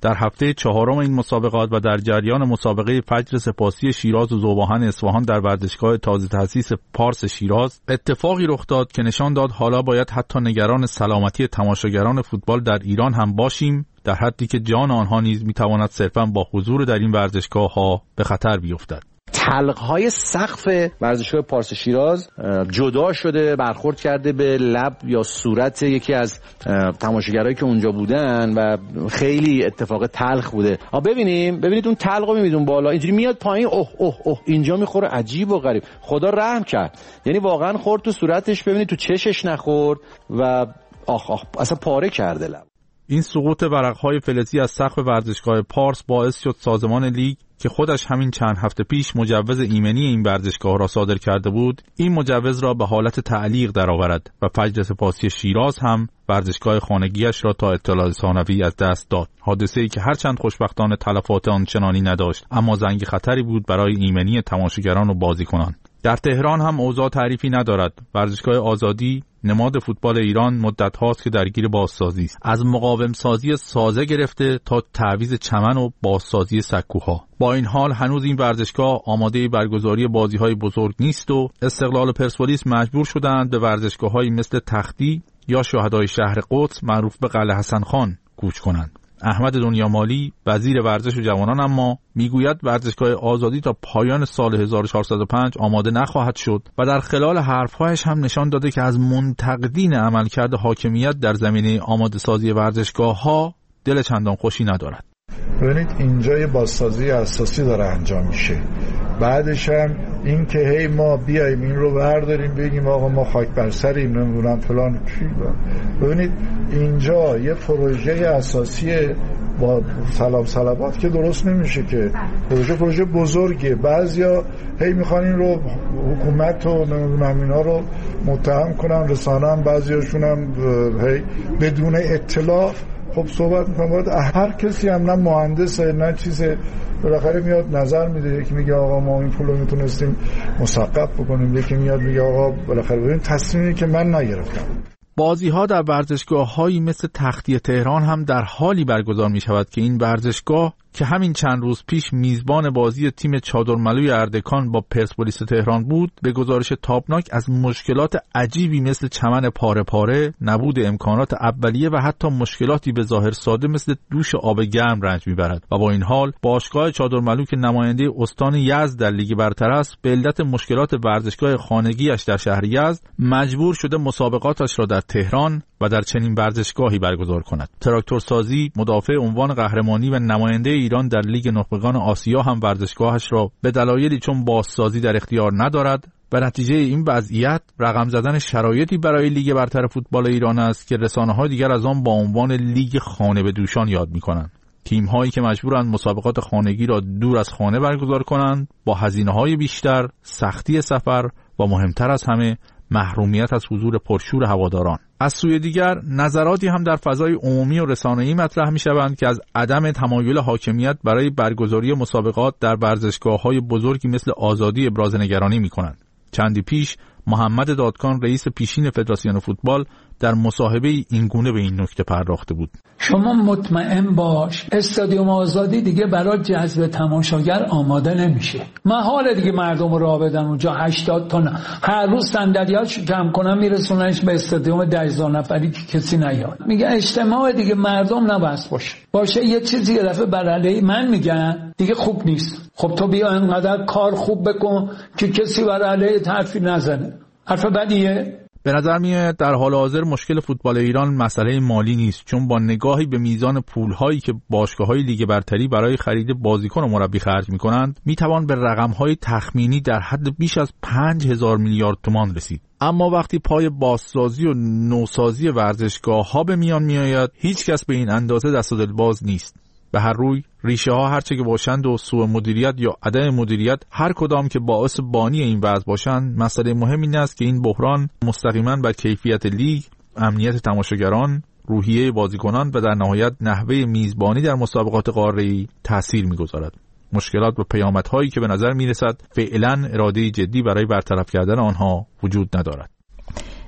در هفته چهارم این مسابقات و در جریان مسابقه فجر سپاسی شیراز و ذوباهن اصفهان در ورزشگاه تازه تأسیس پارس شیراز اتفاقی رخ داد که نشان داد حالا باید حتی نگران سلامتی تماشاگران فوتبال در ایران هم باشیم، در حدی که جان آنها نیز میتواند صرفاً با حضور در این ورزشگاه‌ها به خطر بیفتد. تلق‌های سقف ورزشگاه پارس شیراز جدا شده، برخورد کرده به لب یا صورت یکی از تماشاگرایی که اونجا بودن و خیلی اتفاق تلخ بوده. آ ببینیم ببینید اون تلقو می‌بینید اون بالا اینجوری میاد پایین، اوه اوه اوه اینجا میخوره، عجیب و غریب. خدا رحم کرد، یعنی واقعا خورد تو صورتش، ببینید تو چشش نخورد و آخ آخ اصلا پاره کرده لب. این سقوط ورق‌های فلزی از سقف ورزشگاه پارس باعث شد سازمان لیگ که خودش همین چند هفته پیش مجوز ایمنی این ورزشگاه را صادر کرده بود، این مجوز را به حالت تعلیق درآورد و فجر سپاسی شیراز هم ورزشگاه خانگیش را تا اطلاع ثانوی از دست داد. حادثه‌ای که هرچند خوشبختانه تلفات آنچنانی نداشت، اما زنگ خطری بود برای ایمنی تماشاگران و بازیکنان. در تهران هم اوضاع تعریفی ندارد. ورزشگاه آزادی، نماد فوتبال ایران، مدت هاست که درگیر بازسازی است. از مقاوم سازی سازه گرفته تا تعویض چمن و بازسازی سکوها. با این حال هنوز این ورزشگاه آماده برگزاری بازی‌های بزرگ نیست و استقلال و پرسپولیس مجبور شدند به ورزشگاه‌هایی مثل تختی یا شهدای شهر قدس معروف به قلعه حسن خان کوچ کنند. احمد دنیامالی وزیر ورزش و جوانان اما میگوید ورزشگاه آزادی تا پایان سال هزار و چهارصد و پنج آماده نخواهد شد و در خلال حرفهایش هم نشان داده که از منتقدین عملکرد حاکمیت در زمینه آماده سازی ورزشگاه‌ها دل چندان خوشی ندارد. ببینید اینجا یه بازسازی اساسی داره انجام میشه، بعدش هم این که هی ما بیایم این رو برداریم بگیم آقا ما خاک بر سریم نمیدونم فلان چی. ببینید اینجا یه پروژه اساسی با سلام سلامات که درست نمیشه، که پروژه پروژه بزرگه. بعضیا هی میخوان این رو حکومت و نمیدونم اینا رو متهم کنن، رسانه هم بعضیاشون هم هی بدون اطلاع خب صحبت میکنم. باید هر کسی هم نه مهندسه نه چیزه، بالاخره میاد نظر میده، یکی میگه آقا ما این پول رو میتونستیم مسقف بکنیم، یکی میاد میگه آقا بالاخره ببین تصمیمی که من نگرفتم. بازی ها در ورزشگاه‌هایی مثل تختی تهران هم در حالی برگزار می شود که این ورزشگاه که همین چند روز پیش میزبان بازی تیم چادرملوی اردکان با پرسپولیس تهران بود، به گزارش تابناک از مشکلات عجیبی مثل چمن پاره پاره، نبود امکانات اولیه و حتی مشکلاتی به ظاهر ساده مثل دوش آب گرم رنج میبرد. و با این حال باشگاه چادرملو که نماینده استان یزد در لیگ برتر است، به علت مشکلات ورزشگاه خانگیش در شهر یزد مجبور شده مسابقاتش را در تهران و در چنین ورزشگاهی برگزار کند. تراکتورسازی مدافع عنوان قهرمانی و نماینده ایران در لیگ نخبگان آسیا هم ورزشگاهش را به دلایلی چون بازسازی در اختیار ندارد و نتیجه این وضعیت رقم زدن شرایطی برای لیگ برتر فوتبال ایران است که رسانه‌های دیگر از آن با عنوان لیگ خانه به دوشان یاد می‌کنند. تیم‌هایی که مجبورند مسابقات خانگی را دور از خانه برگزار کنند، با هزینه‌های بیشتر، سختی سفر و مهمتر از همه محرومیت از حضور پرشور هواداران. از سوی دیگر نظراتی هم در فضای عمومی و رسانه‌ای مطرح می‌شوند که از عدم تمایل حاکمیت برای برگزاری مسابقات در ورزشگاه‌های بزرگی مثل آزادی ابراز نگرانی می‌کنند. چندی پیش محمد دادکان رئیس پیشین فدراسیون فوتبال در مصاحبه این گونه به این نکته پرداخته بود. شما مطمئن باش استادیوم آزادی دیگه برای جذب تماشاگر آماده نمیشه. محاله دیگه مردم رو بدن اونجا هشتاد تا هر روز صندلیاش جمع کنن میرسوننش به استادیوم ده هزار نفری که کسی نیاد. میگه اجتماع دیگه مردم نباید باشه. باشه یه چیزی یه دفعه بر علیه من میگن دیگه خوب نیست. خب تو بیا انقدر کار خوب بکن که کسی بر علیه حرفی نزنه. حرف بدیه. به نظر میاد در حال حاضر مشکل فوتبال ایران مسئله مالی نیست، چون با نگاهی به میزان پولهایی که باشگاه‌های لیگ برتری برای خرید بازیکن و مربی خرج می‌کنند، میتوان به رقم‌های تخمینی در حد بیش از پنج هزار میلیارد تومان رسید. اما وقتی پای بازسازی و نوسازی ورزشگاه‌ها به میان میآید، هیچ کس به این اندازه دست و دل باز نیست. به هر روی ریشه ها هرچه که باشند و سوء مدیریت یا عدم مدیریت هر کدام که باعث بانی این وضع باشند، مسئله مهم این است که این بحران مستقیما بر کیفیت لیگ، امنیت تماشاگران، روحیه بازیکنان و در نهایت نحوه میزبانی در مسابقات قاره‌ای تأثیر می‌گذارد. مشکلات و پیامدهایی که به نظر می‌رسد فعلا اراده جدی برای برطرف کردن آنها وجود ندارد.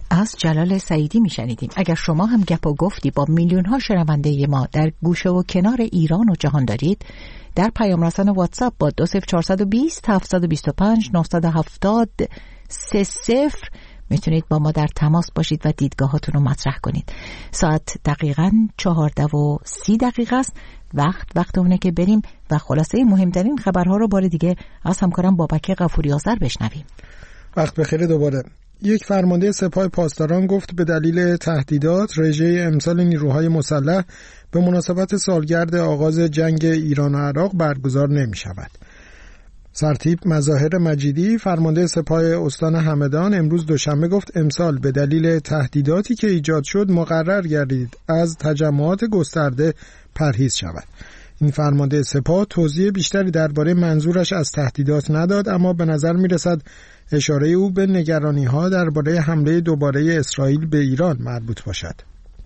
از جلال سعیدی میشنیدیم. اگر شما هم گپ و گفتی با میلیون ها شنونده ما در گوشه و کنار ایران و جهان دارید، در پیام رسان واتساپ با دو صفر چهارصد و بیست هفتصد و بیست و پنج نهصد و هفتاد سه صفر میتونید با ما در تماس باشید و دیدگاهاتون رو مطرح کنید. ساعت دقیقاً چهارده و سی دقیقه است. وقت وقت اونه که بریم و خلاصه مهمترین خبرها رو بار دیگه از همکارم بابک غفوری آذر بشنویم. وقت بخیر دوباره. یک فرمانده سپاه پاسداران گفت به دلیل تهدیدات رژه امسال نیروهای مسلح به مناسبت سالگرد آغاز جنگ ایران و عراق برگزار نمی شود. سرتیپ مظاهر مجیدی فرمانده سپاه استان همدان امروز دوشنبه گفت امسال به دلیل تهدیداتی که ایجاد شد مقرر گردید از تجمعات گسترده پرهیز شود. این فرمانده سپاه توضیح بیشتری درباره منظورش از تهدیدات نداد، اما به نظر می رسد اشاره او به نگرانی ها درباره حمله دوباره اسرائیل به ایران مربوط باشد.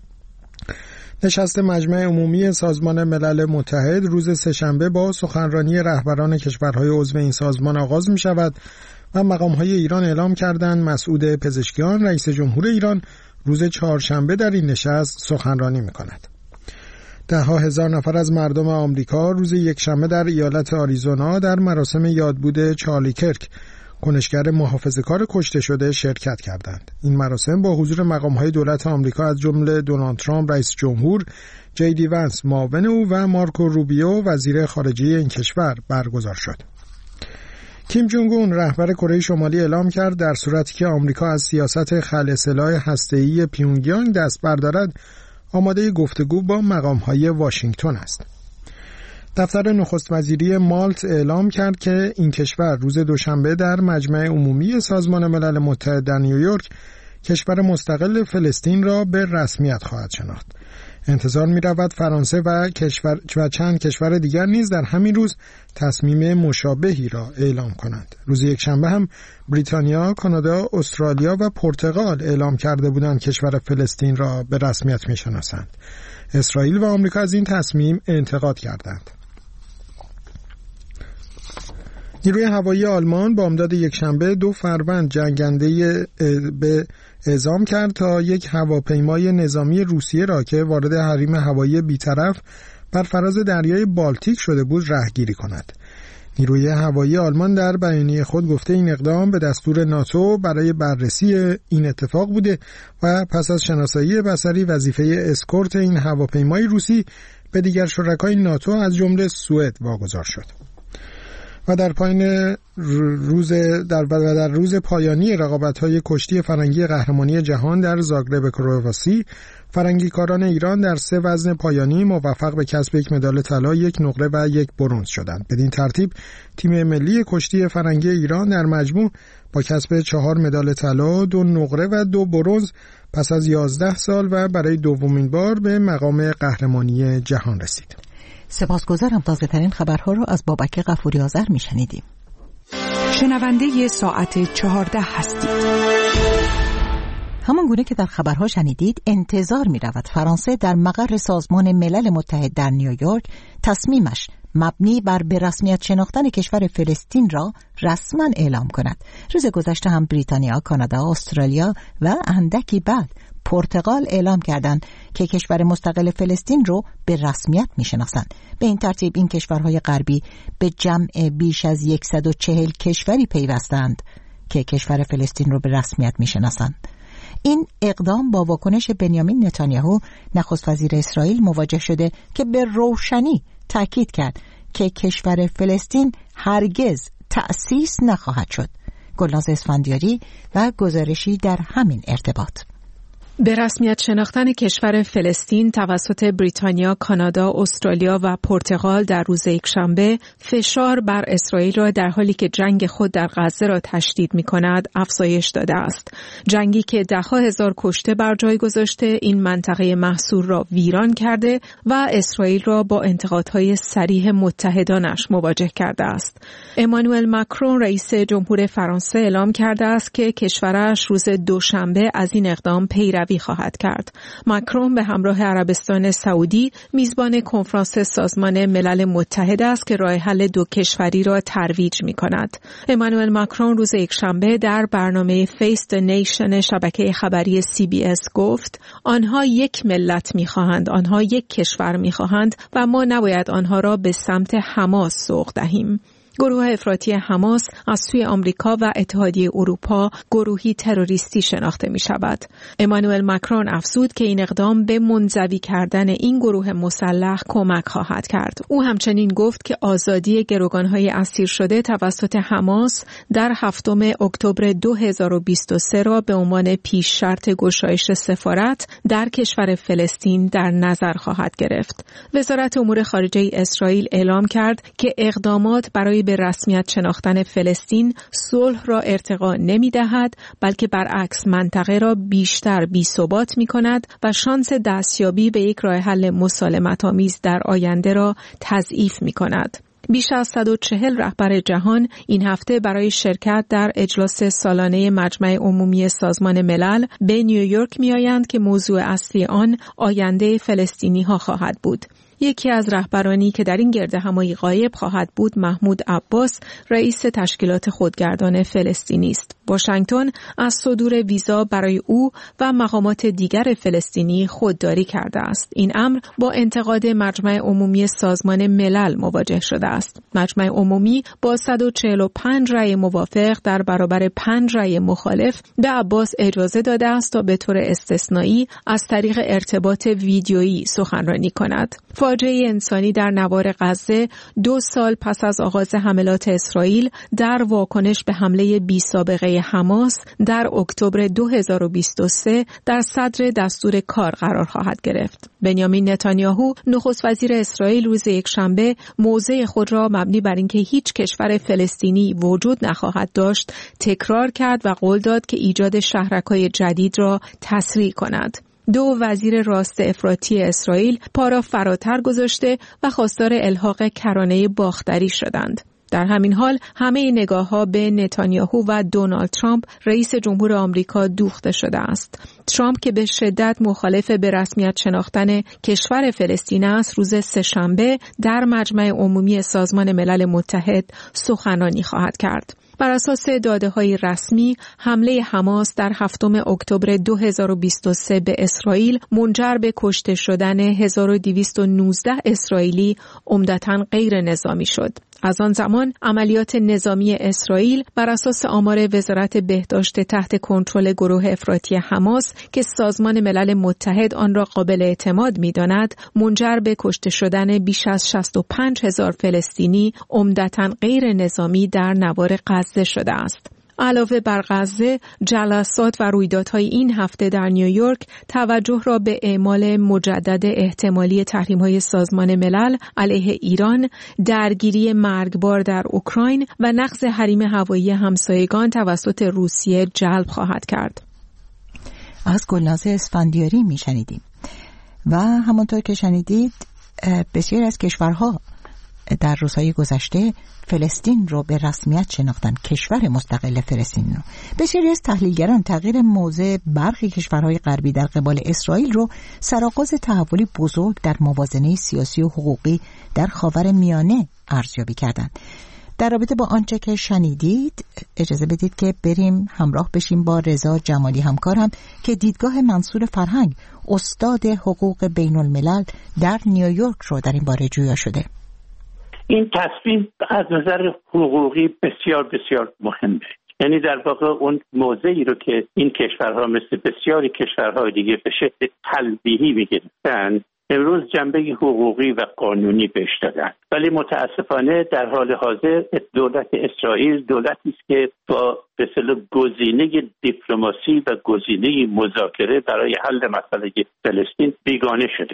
نشست مجمع عمومی سازمان ملل متحد روز سه‌شنبه با سخنرانی رهبران کشورهای عضو این سازمان آغاز می شود و مقامهای ایران اعلام کردند مسعود پزشکیان رئیس جمهور ایران روز چهارشنبه در این نشست سخنرانی می کند. ده ها هزار نفر از مردم آمریکا روز یکشنبه در ایالت آریزونا در مراسم یادبود چارلی کرک، کنشگر محافظه‌کار کشته شده، شرکت کردند. این مراسم با حضور مقام‌های دولت آمریکا از جمله دونالد ترامپ رئیس جمهور، جی دی ونس معاون او و مارکو روبیو وزیر خارجه این کشور برگزار شد. کیم جونگ اون رهبر کره شمالی اعلام کرد در صورتی که آمریکا از سیاست خلع سلاح هسته‌ای پیونگیانگ دست بردارد، آماده گفتگو با مقام‌های واشنگتن است. دفتر نخست وزیری مالت اعلام کرد که این کشور روز دوشنبه در مجمع عمومی سازمان ملل متحد در نیویورک کشور مستقل فلسطین را به رسمیت خواهد شناخت. انتظار می رود فرانسه و کشور و چند کشور دیگر نیز در همین روز تصمیم مشابهی را اعلام کنند. روز یکشنبه هم بریتانیا، کانادا، استرالیا و پرتغال اعلام کرده بودند کشور فلسطین را به رسمیت می شناسند. اسرائیل و آمریکا از این تصمیم انتقاد کردند. نیروی هوایی آلمان با امداد یکشنبه دو فروند جنگنده به اعزام کرد تا یک هواپیمای نظامی روسیه را که وارد حریم هوایی بی‌طرف بر فراز دریای بالتیک شده بود رهگیری کند. نیروی هوایی آلمان در بیانیه خود گفته این اقدام به دستور ناتو برای بررسی این اتفاق بوده و پس از شناسایی بصری وظیفه اسکورت این هواپیمای روسی به دیگر شرکای ناتو از جمله سوئد واگذار شد. و در پایان روز در و در روز پایانی رقابت‌های کشتی فرنگی قهرمانی جهان در زاگرب کرواسی، فرنگیکاران ایران در سه وزن پایانی موفق به کسب یک مدال طلا، یک نقره و یک برنز شدند. بدین ترتیب تیم ملی کشتی فرنگی ایران در مجموع با کسب چهار مدال طلا، دو نقره و دو برنز پس از یازده سال و برای دومین بار به مقام قهرمانی جهان رسید. سپاسگزارم. تازه ترین خبرها رو از بابک غفوری آذر میشنیدیم. شنونده ساعت چهارده هستید. همان گونه که در خبرها شنیدید، انتظار می رود فرانسه در مقر سازمان ملل متحد در نیویورک تصمیمش مبنی بر به رسمیت شناختن کشور فلسطین را رسما اعلام کند. روز گذشته هم بریتانیا، کانادا، استرالیا و اندکی بعد پرتغال اعلام کردند که کشور مستقل فلسطین رو به رسمیت میشناسند. به این ترتیب این کشورهای غربی به جمع بیش از صد و چهل کشوری پیوستند که کشور فلسطین رو به رسمیت میشناسند. این اقدام با واکنش بنیامین نتانیاهو نخست وزیر اسرائیل مواجه شده که به روشنی تاکید کرد که کشور فلسطین هرگز تأسیس نخواهد شد. گلناز اسفندیاری و گزارشی در همین ارتباط. به رسمیت شناختن کشور فلسطین توسط بریتانیا، کانادا، استرالیا و پرتغال در روز یکشنبه فشار بر اسرائیل را در حالی که جنگ خود در غزه را تشدید می‌کند افزایش داده است. جنگی که ده‌ها هزار کشته بر جای گذاشته، این منطقه محصور را ویران کرده و اسرائیل را با انتقادهای صریح متحدانش مواجه کرده است. امانوئل ماکرون رئیس جمهور فرانسه اعلام کرده است که کشورش روز دوشنبه از این اقدام پیروی منزوی خواهد کرد. ماکرون به همراه عربستان سعودی میزبان کنفرانس سازمان ملل متحد است که راه حل دو کشوری را ترویج می‌کند. امانوئل ماکرون روز یکشنبه در برنامه فیس د نیشن شبکه خبری سی بی اس گفت آنها یک ملت می‌خواهند، آنها یک کشور می‌خواهند و ما نباید آنها را به سمت حماس سوق دهیم. گروه افراطی حماس از سوی آمریکا و اتحادیه اروپا گروهی تروریستی شناخته می شود. امانوئل ماکرون افزود که این اقدام به منزوی کردن این گروه مسلح کمک خواهد کرد. او همچنین گفت که آزادی گروگانهای اسیر شده توسط حماس در هفتم اکتبر دو هزار و بیست و سه را به عنوان پیش شرط گشایش سفارت در کشور فلسطین در نظر خواهد گرفت. وزارت امور خارجه اسرائیل اعلام کرد که اقدامات برای به رسمیت شناختن فلسطین صلح را ارتقا نمی دهد، بلکه برعکس منطقه را بیشتر بی‌ثبات می کند و شانس دستیابی به یک راه حل مسالمت‌آمیز در آینده را تضعیف می کند. بیش از صد و چهل رهبر جهان این هفته برای شرکت در اجلاس سالانه مجمع عمومی سازمان ملل به نیویورک می آیند که موضوع اصلی آن آینده فلسطینی ها خواهد بود. یکی از رهبرانی که در این گردهمایی غایب خواهد بود محمود عباس، رئیس تشکیلات خودگردان فلسطینی است. واشنگتن از صدور ویزا برای او و مقامات دیگر فلسطینی خودداری کرده است. این امر با انتقاد مجمع عمومی سازمان ملل مواجه شده است. مجمع عمومی با صد و چهل و پنج رأی موافق در برابر پنج رأی مخالف به عباس اجازه داده است تا به طور استثنایی از طریق ارتباط ویدیویی سخنرانی کند. فاجعه انسانی در نوار غزه دو سال پس از آغاز حملات اسرائیل در واکنش به حمله بی‌سابقه حماس در اکتبر دو هزار و بیست و سه در صدر دستور کار قرار خواهد گرفت. بنیامین نتانیاهو نخست وزیر اسرائیل روز یکشنبه موضع خود را مبنی بر اینکه هیچ کشور فلسطینی وجود نخواهد داشت تکرار کرد و قول داد که ایجاد شهرک‌های جدید را تسریع کند. دو وزیر راست افراطی اسرائیل پا را فراتر گذاشته و خواستار الحاق کرانه باختری شدند. در همین حال همه نگاه‌ها به نتانیاهو و دونالد ترامپ رئیس جمهور آمریکا دوخته شده است. ترامپ که به شدت مخالف به رسمیت شناختن کشور فلسطین است، روز سه‌شنبه در مجمع عمومی سازمان ملل متحد سخنرانی خواهد کرد. بر اساس داده‌های رسمی، حمله حماس در هفتم اکتبر دو هزار و بیست و سه به اسرائیل منجر به کشته شدن هزار و دویست و نوزده اسرائیلی عمدتاً غیر نظامی شد. از آن زمان عملیات نظامی اسرائیل بر اساس آمار وزارت بهداشت تحت کنترل گروه افراطی حماس که سازمان ملل متحد آن را قابل اعتماد می‌داند، منجر به کشته شدن بیش از شصت و پنج هزار فلسطینی عمدتاً غیر نظامی در نوار غزه شده است. علاوه بر غزه، جلسات و رویدادهای این هفته در نیویورک توجه را به اعمال مجدد احتمالی تحریم‌های سازمان ملل علیه ایران، درگیری مرگبار در اوکراین و نقض حریم هوایی همسایگان توسط روسیه جلب خواهد کرد. از گلناز اسفندیاری میشنیدیم و همانطور که شنیدید بسیاری از کشورها در روزهای گذشته فلسطین رو به رسمیت شناختن، کشور مستقل فلسطین رو. بسیاری از تحلیلگران تغییر موضع برخی کشورهای غربی در قبال اسرائیل رو سرآغاز تحولی بزرگ در موازنه سیاسی و حقوقی در خاورمیانه ارزیابی کردند. در رابطه با آنچه که شنیدید اجازه بدید که بریم همراه بشیم با رضا جمالی همکارم که دیدگاه منصور فرهنگ، استاد حقوق بین الملل در نیویورک رو در این باره جویا شده. این تصمیم از نظر حقوقی بسیار بسیار مهمه. یعنی در واقع اون موضعی رو که این کشورها مثل بسیاری کشورهای دیگه به شکل تلویحی می‌گرفتن، امروز جنبه حقوقی و قانونی بهش دادن. ولی متاسفانه در حال حاضر دولت اسرائیل دولتی است که با به اصطلاح گزینه دیپلماسی و گزینه مذاکره برای حل مسئله فلسطین بیگانه شده.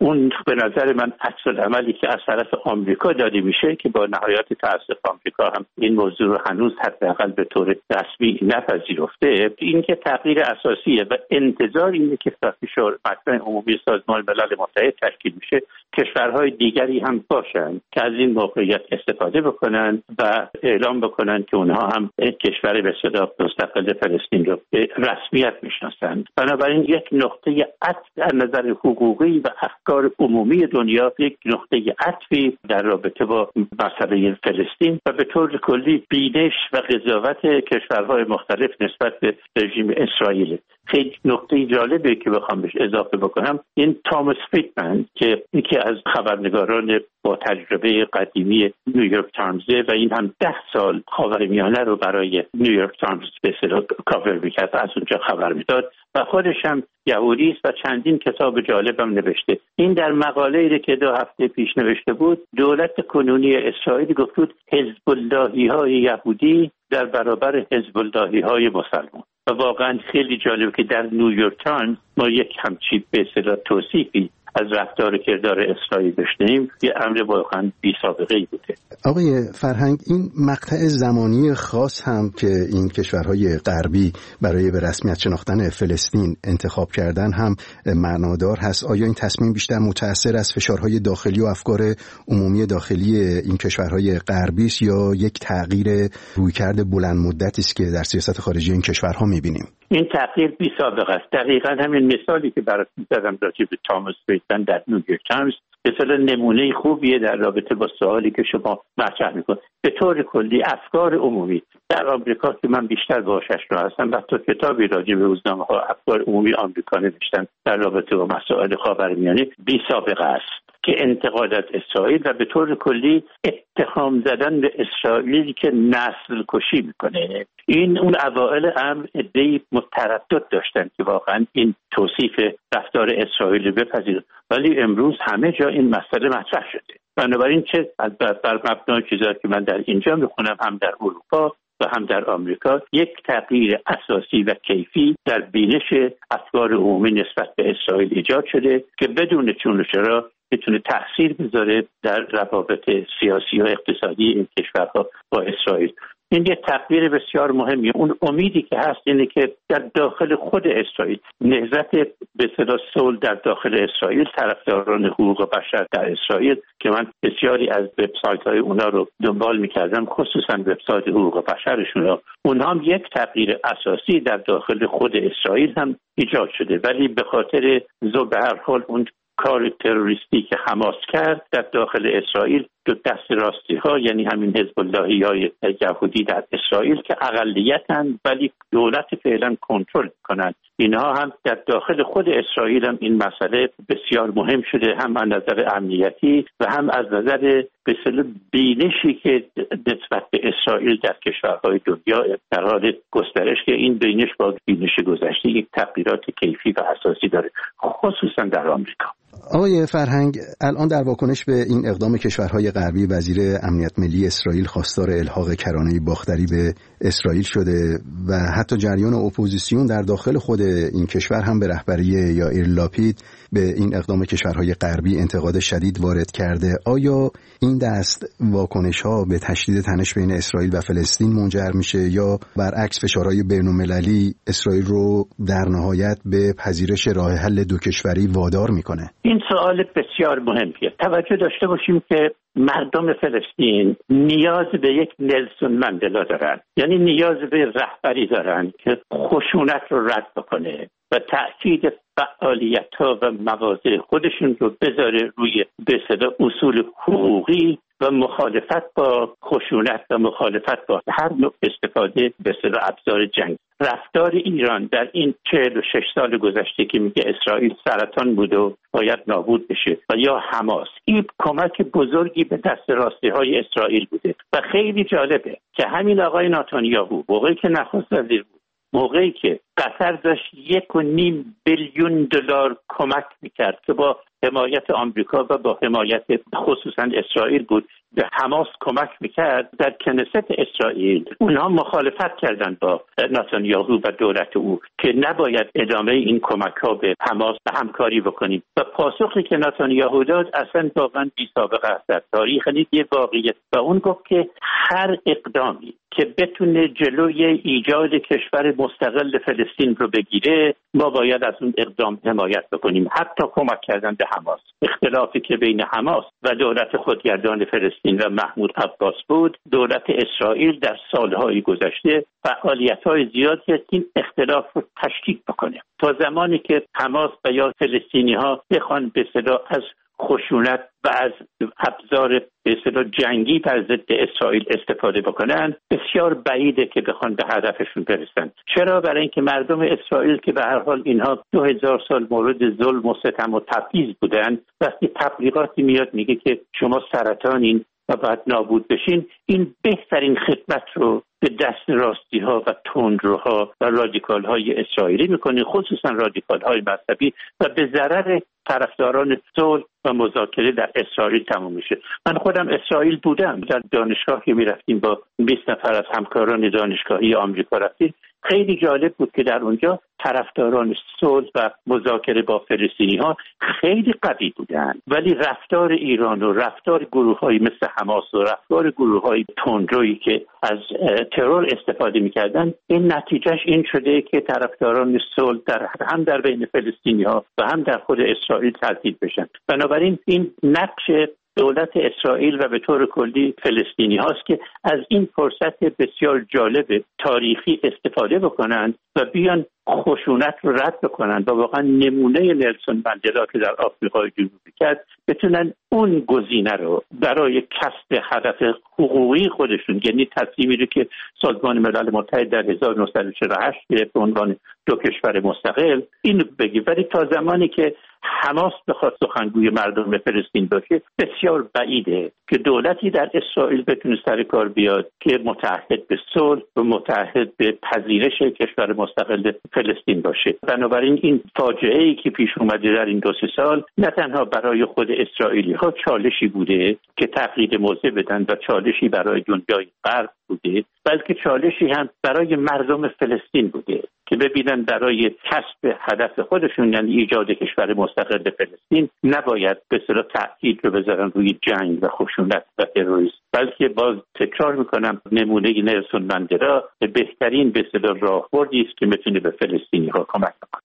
اون به نظر من عکس عملی که از طرف آمریکا داده میشه که با نهایت تأسف آمریکا هم این موضوع رو هنوز حداقل به طور رسمی نپذیرفته، این که تغییر اساسیه و انتظار اینه که فشار مجمع عمومی سازمان ملل متحد تشکیل میشه، کشورهای دیگری هم باشن که از این موقعیت استفاده بکنن و اعلام بکنن که اونها هم کشور به اصطلاح مستقل فلسطین رو به رسمیت میشناسن. بنابراین یک نقطه عطف از نظر حقوقی و افکار عمومی دنیا، یک نقطه عطفی در رابطه با مسئله فلسطین و به طور کلی بینش و قضاوت کشورهای مختلف نسبت به رژیم اسرائیل. خیلی نقطه جالبه که بخوام بهش اضافه بکنم، این تاماس فریدمن که یکی از خبرنگاران با تجربه قدیمی نیویورک تایمزه و این هم ده سال خاورمیانه رو برای نیویورک تایمز به اصطلاح کاور میکرد، از اونجا خبر میداد و خودش هم یهودی است و چندین کتاب جالبم نوشته. این در مقاله‌ای که دو هفته پیش نوشته بود، دولت کنونی اسرائیل گفت بود حزب اللهی‌های یهودی در برابر حزب اللهی‌های مسلمان. و واقعا خیلی جالبه که در نیویورک تایمز ما یک همچین به اصطلاح توصیفی از رفتار کردار اسرائیل بشنیم، یه امر واقعا بی سابقه ای بوده. آقای فرهنگ، این مقطع زمانی خاص هم که این کشورهای غربی برای به رسمیت شناختن فلسطین انتخاب کردن هم معنادار هست. آیا این تصمیم بیشتر متأثر از فشارهای داخلی و افکار عمومی داخلی این کشورهای غربی است یا یک تغییر رویکرد بلند مدتی است که در سیاست خارجی این کشورها می‌بینیم؟ این تغییر بی سابقه است. دقیقاً همین مثالی که براتون زدم راجع به تاماس فریدمن در نیویورک تایمز مثلا نمونه خوبیه در رابطه با سوالی که شما مطرح میکنید. به طور کلی افکار عمومی در آمریکا که من بیشتر باهاش آشنا هستم، حتی کتابی راجع به روزنامه‌ها افکار عمومی آمریکا نوشتن در رابطه با مسائل خاورمیانه، بی سابقه است که انتقاد از اسرائیل و به طور کلی اتهام زدن به اسرائیل که نسل کشی میکنه. این اون اوائل امر عده‌ای متردد داشتن که واقعا این توصیف رفتار اسرائیل رو بپذیرن، ولی امروز همه جا این مسئله مطرح شده. بنابراین چه بر مبنای چیزایی که من در اینجا میخونم، هم در اروپا و هم در آمریکا، یک تغییر اساسی و کیفی در بینش افکار عمومی نسبت به اسرائیل ایجاد شده که بدون چون و چرا میتونه تأثیر بذاره در روابط سیاسی و اقتصادی این کشورها با اسرائیل. این یک تغییر بسیار مهمیه. اون امیدی که هست اینه که در داخل خود اسرائیل نهضت به اصطلاح صلح در داخل اسرائیل، طرفداران حقوق بشر در اسرائیل که من بسیاری از وبسایت‌های اونا رو دنبال می‌کردم، خصوصا وبسایت حقوق بشرشون، اونها هم یک تغییر اساسی در داخل خود اسرائیل هم ایجاد شده، ولی به خاطر زو به هر حال اون کار تروریستی که حماس کرد در داخل اسرائیل، دو دست راستی ها یعنی همین حزب اللهی های یهودی در اسرائیل که اقلیتن ولی دولت فعلا کنترل کنند، اینها هم در داخل خود اسرائیل هم این مسئله بسیار مهم شده، هم از نظر امنیتی و هم از نظر به اصطلاح بینشی که نسبت به اسرائیل در کشورهای دنیا در حال گسترش که این بینش با بینش گذشته یک تغییرات کیفی و اساسی داره، خصوصا در آمریکا. آقای فرهنگ، الان در واکنش به این اقدام کشورهای غربی، وزیر امنیت ملی اسرائیل خواستار الحاق کرانه باختری به اسرائیل شده و حتی جریان اپوزیسیون در داخل خود این کشور هم به رهبری یائیر لاپید به این اقدام کشورهای غربی انتقاد شدید وارد کرده. آیا این دست واکنش‌ها به تشدید تنش بین اسرائیل و فلسطین منجر میشه یا برعکس فشارهای بین‌المللی اسرائیل رو در نهایت به پذیرش راه حل دو کشوری وادار میکنه؟ این سوال بسیار مهمیه. توجه داشته باشیم که مردم فلسطین نیاز به یک نلسون مندلا دارن، یعنی نیاز به رهبری دارن که خشونت رو رد بکنه و تأکید فعالیت‌ها و مواضع خودشون رو بذاره روی به اصطلاح اصول حقوقی و مخالفت با خشونت و مخالفت با هر نوع استفاده به اصطلاح ابزار جنگ. رفتار ایران در این چهل و شش سال گذشته که میگه اسرائیل سرطان بود و باید نابود بشه و یا حماس، این کمک بزرگی به دست راستی های اسرائیل بوده و خیلی جالبه که همین آقای نتانیاهو موقعی که نخست وزیر بود، موقعی که قطر داشت یک و نیم بیلیون دلار کمک میکرد که با حمایت آمریکا و با حمایت خصوصا اسرائیل بود به حماس کمک میکرد. در کنست اسرائیل اونها مخالفت کردند با نتانیاهو و دولت او که نباید ادامه این کمک ها به حماس و همکاری بکنیم و پاسخی که نتانیاهو داد اصلا واقعا بی سابقه است در تاریخ. یه واقعیت و اون گفت که هر اقدامی که بتونه جلوی ایجاد کشور مستقل فلسطین رو بگیره ما باید از اون اقدام حمایت بکنیم، حتی کمک کردن به حماس. اختلافی که بین حماس و دولت خودگردان فلسطین و محمود عباس بود، دولت اسرائیل در سالهای گذشته فعالیت‌های زیادی که این اختلاف رو تشدید بکنه. تا زمانی که حماس و یا فلسطینی‌ها بخوان به اصطلاح از خشونت و از ابزار به اصطلاح جنگی بر ضد اسرائیل استفاده بکنن، بسیار بعیده که بخوان به هدفشون برسن. چرا؟ برای اینکه مردم اسرائیل که به هر حال اینها دو هزار سال مورد ظلم و ستم و تبعیض بودن، وقتی تبلیغاتی میاد میگه که شما سرطانین و باید نابود بشین، این بهترین خدمت رو به دست راستی ها و تندروها و رادیکال های اسرائیلی میکنه، خصوصا رادیکال های مذهبی، و به ضرر طرفداران صلح و مذاکره در اسرائیل تموم میشه. من خودم اسرائیل بودم، در دانشگاه که میرفتیم با بیست نفر از همکاران دانشگاهی آمریکا رفتیم. خیلی جالب بود که در اونجا طرفداران صلح و مذاکره با فلسطینی ها خیلی قوی بودن، ولی رفتار ایران و رفتار گروه‌های مثل حماس و رفتار گروه‌های تندرویی که از ترور استفاده می‌کردن، این نتیجهش این شده که طرفداران صلح در هم در بین فلسطینی ها و هم در خود اسرائیل تضعیف بشن. بنابراین این نقش دولت اسرائیل و به طور کلی فلسطینی هاست که از این فرصت بسیار جالب تاریخی استفاده بکنند و بیان خشونت رو رد بکنند و واقعا نمونه نلسون ماندلا که در آفریقای جنوبی کرد بتونن اون گزینه رو برای کسب هدف حقوقی خودشون، یعنی تصمیمی رو که سازمان ملل متحد در هزار و نهصد و چهل و هشت گرفت به عنوان دو کشور مستقل، اینو بگیم. ولی تا زمانی که حماس بخواد سخنگوی مردم فلسطین باشه، بسیار بعیده که دولتی در اسرائیل بتونه سر کار بیاد که متعهد به صلح و متعهد به پذیرش کشور مستقل فلسطین باشه. بنابراین این فاجعه‌ای که پیش اومده در این دو سه سال نه تنها برای خود اسرائیلی ها چالشی بوده که تغییر موضع بدن و چالشی برای دنیای غرب بوده، بلکه چالشی هم برای مردم فلسطین بوده که ببینن برای کسب هدف خودشون، یعنی ایجاد کشور مستقل فلسطین، نباید به اصطلاح تأکید رو بذارن روی جنگ و خشونت و تروریسم، بلکه باز تکرار میکنم نمونه نلسون ماندلا بهترین به اصطلاح راهبردی است که میتونه به فلسطینی ها کمک کنه.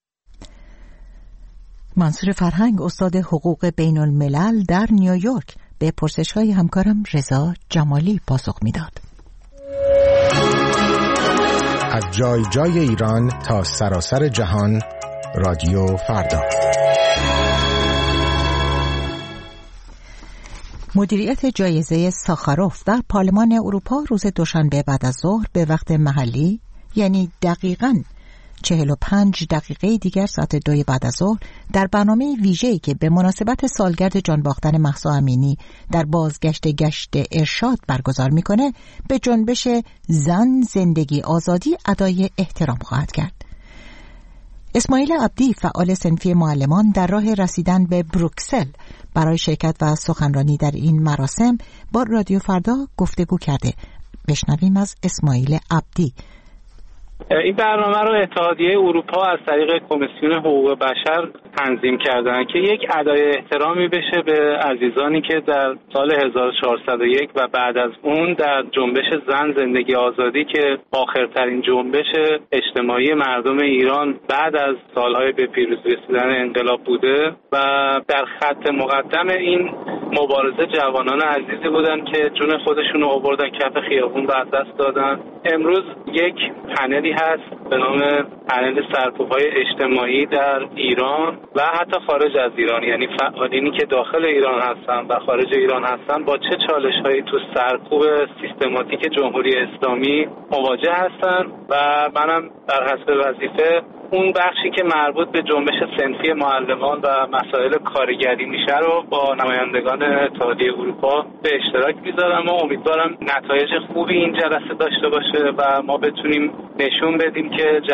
منصور فرهنگ، استاد حقوق بین الملل در نیویورک، به پرسش‌های همکارم رضا جمالی پاسخ میداد. از جای جای ایران تا سراسر جهان، رادیو فردا. مدیریت جایزه ساخاروف در پارلمان اروپا روز دوشنبه بعد از ظهر به وقت محلی، یعنی دقیقاً چهل و پنج دقیقه دیگر ساعت دوی بعد از ظهر، در برنامه ویژه‌ای که به مناسبت سالگرد جان باختن مهسا امینی در بازگشت گشت ارشاد برگزار میکنه، به جنبش زن زندگی آزادی ادای احترام خواهد کرد. اسماعیل عبدی، فعال صنفی معلمان، در راه رسیدن به بروکسل برای شرکت و سخنرانی در این مراسم با رادیو فردا گفتگو کرده. بشنویم از اسماعیل عبدی. این برنامه رو اتحادیه اروپا از طریق کمیسیون حقوق بشر تنظیم کردن که یک ادای احترامی بشه به عزیزانی که در سال هزار و چهارصد و یک و بعد از اون در جنبش زن زندگی آزادی که آخرترین جنبش اجتماعی مردم ایران بعد از سالهای به پیروزی رسیدن انقلاب بوده و در خط مقدم این مبارزه جوانان عزیزی بودن که جون خودشون رو آوردن کف خیابون و از دست دادن. امروز یک پنلی هست به نام پنل سرکوب‌های اجتماعی در ایران و حتی خارج از ایران، یعنی فعالینی که داخل ایران هستن و خارج ایران هستن با چه چالش‌هایی تو سرکوب سیستماتیک جمهوری اسلامی مواجه هستن و منم در حسب وظیفه اون بخشی که مربوط به جنبش صنفی معلمان و مسائل کارگری میشه رو با نمایندگان اتحادیه اروپا به اشتراک میذارم و امیدوارم نتایج خوبی این جلسه داشته باشه و ما بتونیم نشون بدیم که جوانان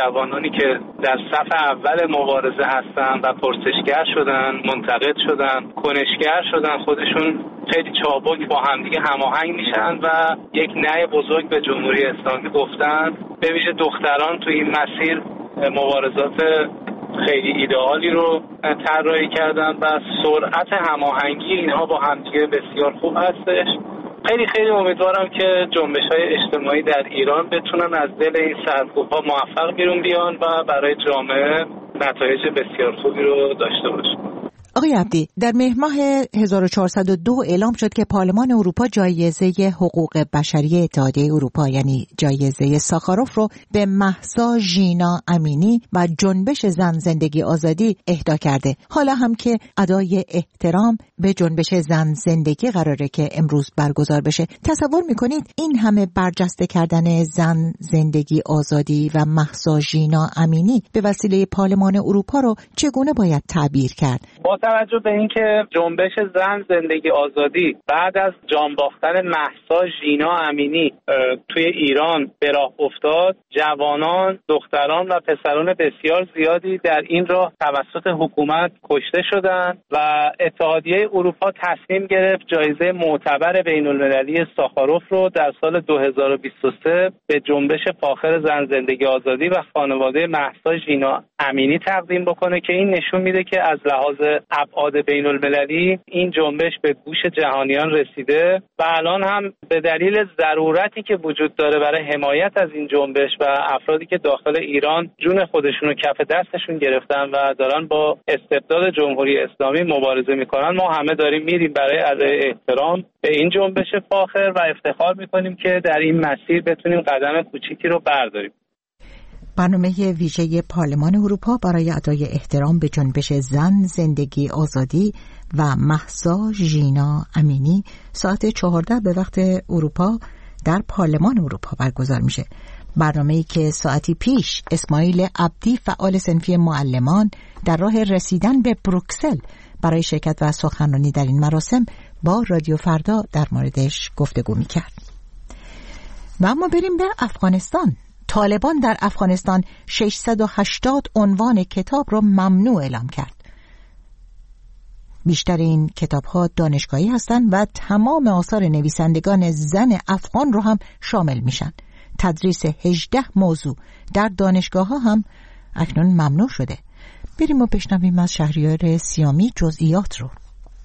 کسانی که در صف اول مبارزه هستن و پرسشگر شدن، منتقد شدن، کنشگر شدن، خودشون خیلی چابک با همدیگه هماهنگ میشن و یک نه بزرگ به جمهوری اسلامی گفتن. به ویژه دختران تو این مسیر مبارزات خیلی ایدئالی رو طراحی کردن و سرعت هماهنگی اینها با همدیگه بسیار خوب هستش. خیلی خیلی امیدوارم که جنبش‌های اجتماعی در ایران بتونن از دل این سرکوب‌ها موفق بیرون بیان و برای جامعه نتایج بسیار خوبی رو داشته باشن. آقای عبدی، در مهر ماه هزار و چهارصد و دو اعلام شد که پارلمان اروپا جایزه حقوق بشری اتحادیه اروپا یعنی جایزه ساخاروف رو به مهسا ژینا امینی و جنبش زن زندگی آزادی اهدا کرده. حالا هم که ادای احترام به جنبش زن زندگی قراره که امروز برگزار بشه، تصور میکنید این همه برجسته کردن زن زندگی آزادی و مهسا ژینا امینی به وسیله پارلمان اروپا رو چگونه باید تعبیر کرد؟ با توجه به اینکه جنبش زن زندگی آزادی بعد از جان باختن مهسا ژینا امینی توی ایران به راه افتاد، جوانان، دختران و پسران بسیار زیادی در این راه توسط حکومت کشته شدند و اتحادیه اروپا تصمیم گرفت جایزه معتبر بین‌المللی ساخاروف رو در سال دو هزار و بیست و سه به جنبش فاخر زن زندگی آزادی و خانواده مهسا ژینا امینی تقدیم بکنه که این نشون میده که از لحاظ ابعاد بین المللی این جنبش به گوش جهانیان رسیده و الان هم به دلیل ضرورتی که وجود داره برای حمایت از این جنبش و افرادی که داخل ایران جون خودشون رو کف دستشون گرفتن و دارن با استبداد جمهوری اسلامی مبارزه میکنن، ما همه داریم میریم برای ادای احترام به این جنبش فاخر و افتخار میکنیم که در این مسیر بتونیم قدم کوچیکی رو برداریم. برنامه ویژه پارلمان اروپا برای ادای احترام به جنبش زن زندگی آزادی و مهسا ژینا امینی ساعت چهارده به وقت اروپا در پارلمان اروپا برگزار میشه. برنامه‌ای که ساعتی پیش اسماعیل عبدی فعال صنفی معلمان در راه رسیدن به بروکسل برای شرکت و سخنرانی در این مراسم با رادیو فردا در موردش گفتگو میکرد. و اما بریم به افغانستان. طالبان در افغانستان ششصد و هشتاد عنوان کتاب را ممنوع اعلام کرد. بیشتر این کتاب‌ها دانشگاهی هستند و تمام آثار نویسندگان زن افغان رو هم شامل میشن. تدریس هجده موضوع در دانشگاه‌ها هم اکنون ممنوع شده. بریم و بشنویم از شهریار سیامی جزئیات رو.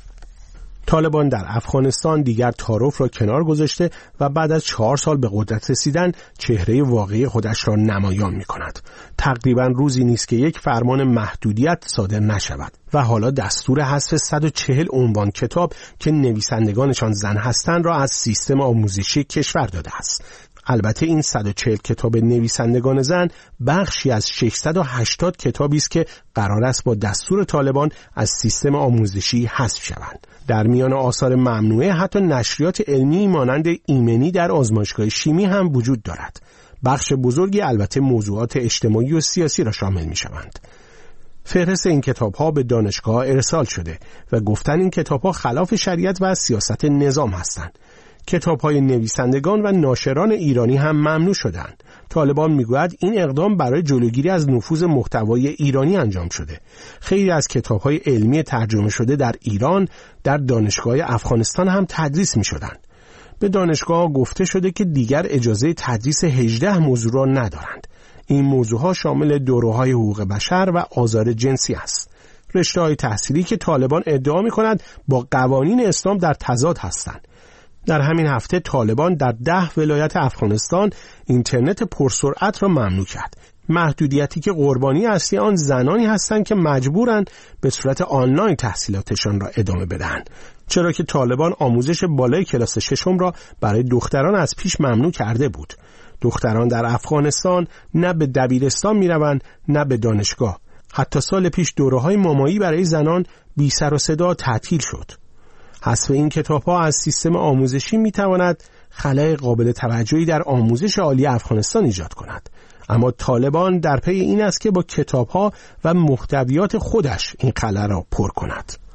طالبان در افغانستان دیگر تعارف را کنار گذاشته و بعد از چهار سال به قدرت رسیدن چهره واقعی خودش را نمایان می کند. تقریبا روزی نیست که یک فرمان محدودیت صادر نشود و حالا دستور حذف صد و چهل عنوان کتاب که نویسندگانشان زن هستند را از سیستم آموزشی کشور داده است. البته این صد و چهل کتاب نویسندگان زن بخشی از ششصد و هشتاد کتابی است که قرار است با دستور طالبان از سیستم آموزشی حذف شوند. در میان آثار ممنوعه حتی نشریات علمی مانند ایمنی در آزمایشگاه شیمی هم وجود دارد. بخش بزرگی البته موضوعات اجتماعی و سیاسی را شامل می شوند. فهرست این کتاب‌ها به دانشگاه ارسال شده و گفتن این کتاب‌ها خلاف شریعت و سیاست نظام هستند. کتاب‌های نویسندگان و ناشران ایرانی هم ممنوع شدند. طالبان میگوید این اقدام برای جلوگیری از نفوذ محتوای ایرانی انجام شده. خیلی از کتاب‌های علمی ترجمه شده در ایران در دانشگاه افغانستان هم تدریس می‌شدند. به دانشگاه گفته شده که دیگر اجازه تدریس هجده موضوع را ندارند. این موضوعها شامل دوره‌های حقوق بشر و آزار جنسی است. رشته‌های تحصیلی که طالبان ادعا می‌کنند با قوانین اسلام در تضاد هستند. در همین هفته طالبان در ده ولایت افغانستان اینترنت پرسرعت را ممنوع کرد. محدودیتی که قربانی اصلی آن زنانی هستند که مجبورند به صورت آنلاین تحصیلاتشان را ادامه بدهند. چرا که طالبان آموزش بالای کلاس ششم را برای دختران از پیش ممنوع کرده بود. دختران در افغانستان نه به دبیرستان میروند نه به دانشگاه. حتی سال پیش دوره‌های مامایی برای زنان بی سر و صدا تعطیل شد. حذف این کتاب‌ها از سیستم آموزشی می‌تواند خلأ قابل توجهی در آموزش عالی افغانستان ایجاد کند. اما طالبان در پی این است که با کتاب‌ها و محتویات خودش این خلأ را پر کند.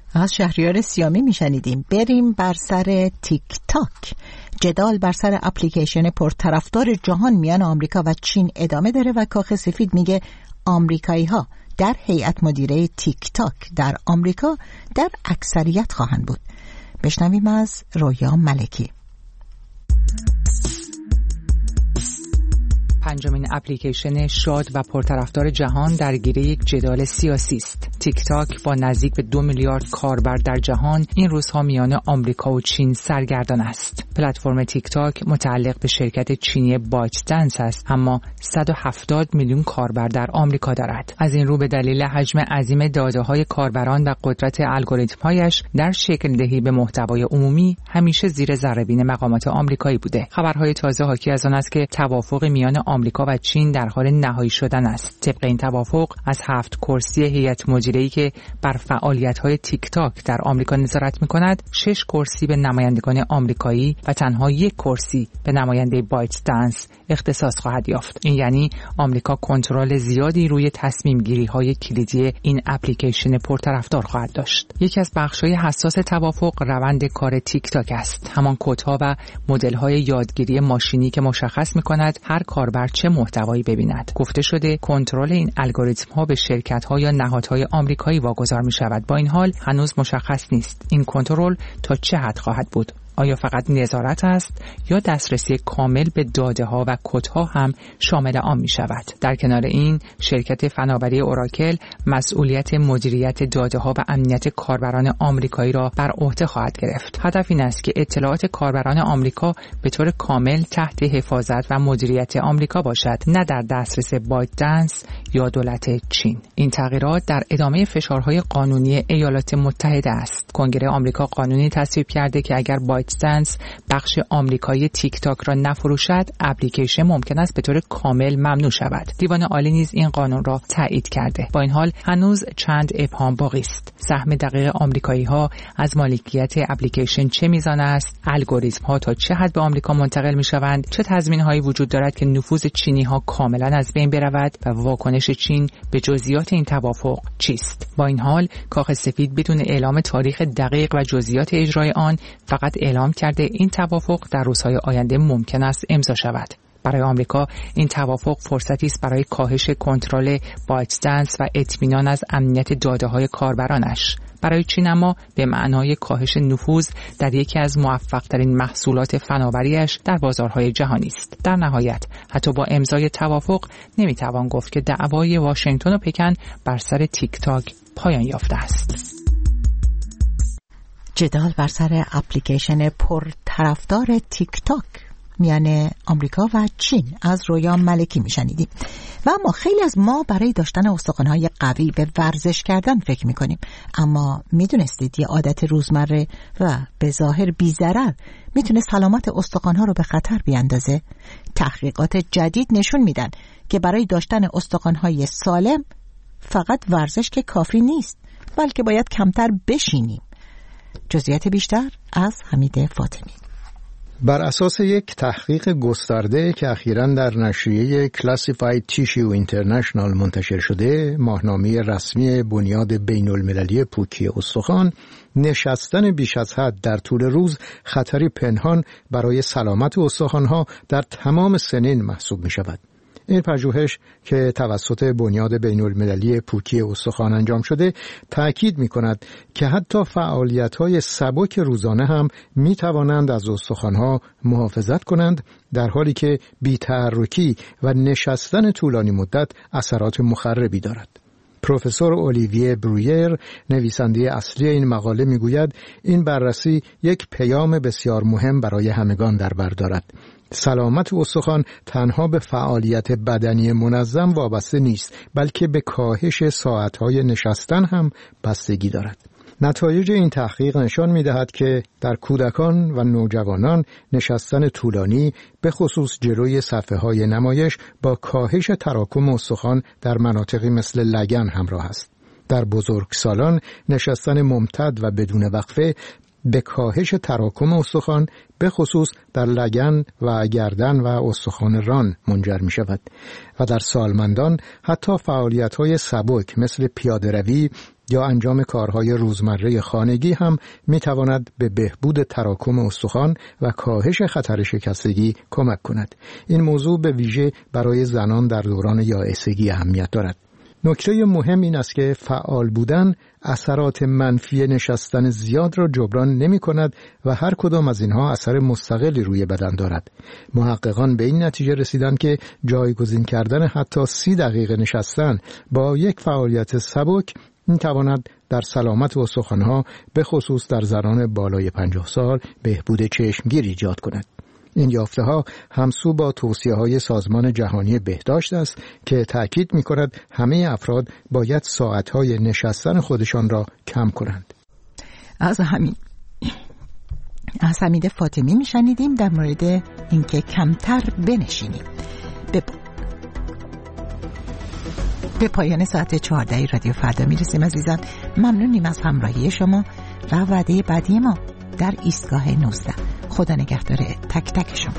از شهریار سیامی میشنیدیم. بریم بر سر تیک تاک. جدال بر سر اپلیکیشن پرطرفدار جهان میان آمریکا و چین ادامه داره و کاخ سفید میگه آمریکایی ها در هیئت مدیره تیک تاک در آمریکا در اکثریت خواهند بود. بشنویم از رویا ملکی. پنجمین اپلیکیشن شاد و پرطرفدار جهان درگیر یک جدال سیاسی است. تیک تاک با نزدیک به دو میلیارد کاربر در جهان این روزها میان آمریکا و چین سرگردان است. پلتفرم تیک تاک متعلق به شرکت چینی بایت دنس است، اما صد و هفتاد میلیون کاربر در آمریکا دارد. از این رو به دلیل حجم عظیم داده‌های کاربران و قدرت الگوریتم‌هایش در شکل دهی به محتوای عمومی همیشه زیر ذره‌بین مقامات آمریکایی بوده. خبرهای تازه حاکی از آن است که توافق میان آمریکا و چین در حال نهایی شدن است. طبق این توافق از هفت کرسی هیئت مدیره‌ای که بر فعالیت‌های تیک تاک در آمریکا نظارت می‌کند، شش کرسی به نمایندگان آمریکایی و تنها یک کرسی به نماینده بایت دنس اختصاص خواهد یافت. این یعنی آمریکا کنترل زیادی روی تصمیم‌گیری‌های کلیدی این اپلیکیشن پرطرفدار خواهد داشت. یکی از بخش‌های حساس توافق روند کار تیک تاک است. همان کدها و مدل‌های یادگیری ماشینی که مشخص می‌کند هر کاربر چه محتوایی ببیند. گفته شده کنترل این الگوریتم‌ها به شرکت‌ها یا نهادهای آمریکایی واگذار می‌شود. با این حال هنوز مشخص نیست این کنترل تا چه حد خواهد بود. آیا فقط نظارت است یا دسترسی کامل به داده‌ها و کدها هم شامل آن می‌شود؟ در کنار این شرکت فناوری اوراکل مسئولیت مدیریت داده‌ها و امنیت کاربران آمریکایی را بر عهده خواهد گرفت. هدف این است که اطلاعات کاربران آمریکا به طور کامل تحت حفاظت و مدیریت آمریکا باشد، نه در دسترس بایت دنس یا دولت چین. این تغییرات در ادامه فشارهای قانونی ایالات متحده است. کنگره آمریکا قانونی تصویب کرده که اگر بایت دنس بخش آمریکایی تیک تاک را نفروشد، اپلیکیشن ممکن است به طور کامل ممنوع شود. دیوان عالی نیز این قانون را تایید کرده. با این حال هنوز چند ابهام باقی است. سهم دقیق آمریکایی‌ها از مالکیت اپلیکیشن چه میزان است؟ الگوریتم‌ها تا چه حد به آمریکا منتقل می‌شوند؟ چه تضمین‌هایی وجود دارد که نفوذ چینی‌ها کاملاً از بین برود و واکنش چین به جزئیات این توافق چیست؟ با این حال کاخ سفید بدون اعلام تاریخ دقیق و جزئیات اجرای آن فقط اعلام کرده این توافق در روزهای آینده ممکن است امضا شود. برای آمریکا این توافق فرصتی است برای کاهش کنترل بایت دنس و اطمینان از امنیت داده‌های کاربرانش. برای چین اما به معنای کاهش نفوذ در یکی از موفق‌ترین محصولات فناوری‌اش در بازارهای جهانی است. در نهایت حتی با امضای توافق نمی‌توان گفت که دعوای واشنگتن و پکن بر سر تیک تاک پایان یافته است. جدال بر سر اپلیکیشن پرطرفدار تیک تاک میان آمریکا و چین از رویا ملکی میشنیدیم. و اما خیلی از ما برای داشتن استخوان‌های قوی به ورزش کردن فکر میکنیم، اما میدونستید یه عادت روزمره و به ظاهر بی‌ضرر میتونه سلامت استخوان‌ها رو به خطر بیاندازه؟ تحقیقات جدید نشون میدن که برای داشتن استخوان‌های سالم فقط ورزش که کافی نیست، بلکه باید کمتر بشینیم. جزئیات بیشتر از حمید فاطمی. بر اساس یک تحقیق گسترده که اخیراً در نشریه Classified Tissue International منتشر شده، ماهنامه رسمی بنیاد بین المللی پوکی استخوان، نشستن بیش از حد در طول روز خطری پنهان برای سلامت استخوان‌ها در تمام سنین محسوب می شود. این پژوهش که توسط بنیاد بین المللی پوکی استخوان انجام شده تأکید می کند که حتی فعالیت‌های سبک روزانه هم می توانند از استخوان‌ها محافظت کنند، در حالی که بی‌تحرکی و نشستن طولانی مدت اثرات مخربی دارد. پروفسور اولیویه برویر، نویسنده اصلی این مقاله، میگوید این بررسی یک پیام بسیار مهم برای همگان در بر دارد. سلامت استخوان تنها به فعالیت بدنی منظم وابسته نیست، بلکه به کاهش ساعت‌های نشستن هم بستگی دارد. نتایج این تحقیق نشان می‌دهد که در کودکان و نوجوانان نشستن طولانی به خصوص جلوی صفحه‌های نمایش با کاهش تراکم استخوان در مناطقی مثل لگن همراه است. در بزرگسالان نشستن ممتد و بدون وقفه به کاهش تراکم استخوان به خصوص در لگن و گردن و استخوان ران منجر می شود و در سالمندان حتی فعالیت‌های سبک مثل پیاده‌روی، یا انجام کارهای روزمره خانگی هم میتواند به بهبود تراکم استخوان و کاهش خطر شکستگی کمک کند. این موضوع به ویژه برای زنان در دوران یائسگی اهمیت دارد. نکته مهم این است که فعال بودن اثرات منفی نشستن زیاد را جبران نمی کند و هر کدام از اینها اثر مستقلی روی بدن دارد. محققان به این نتیجه رسیدند که جایگزین کردن حتی سی دقیقه نشستن با یک فعالیت سبک می تواند در سلامت استخوان‌ها به خصوص در زنان بالای پنجاه سال بهبود چشمگیر ایجاد کند. این یافته ها همسو با توصیه های سازمان جهانی بهداشت است که تأکید می کند همه افراد باید ساعت های نشستن خودشان را کم کنند. از همین از حمید فاطمی می شنیدیم در مورد اینکه کمتر بنشینیم. به به پایان ساعت چهارده رادیو فردا می رسیم عزیزان. ممنونیم از همراهی شما و وعده بعدی ما در ایستگاه نوزده. خدا نگهدار تک تک شما.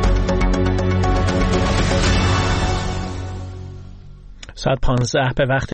ساعت پانزده به وقت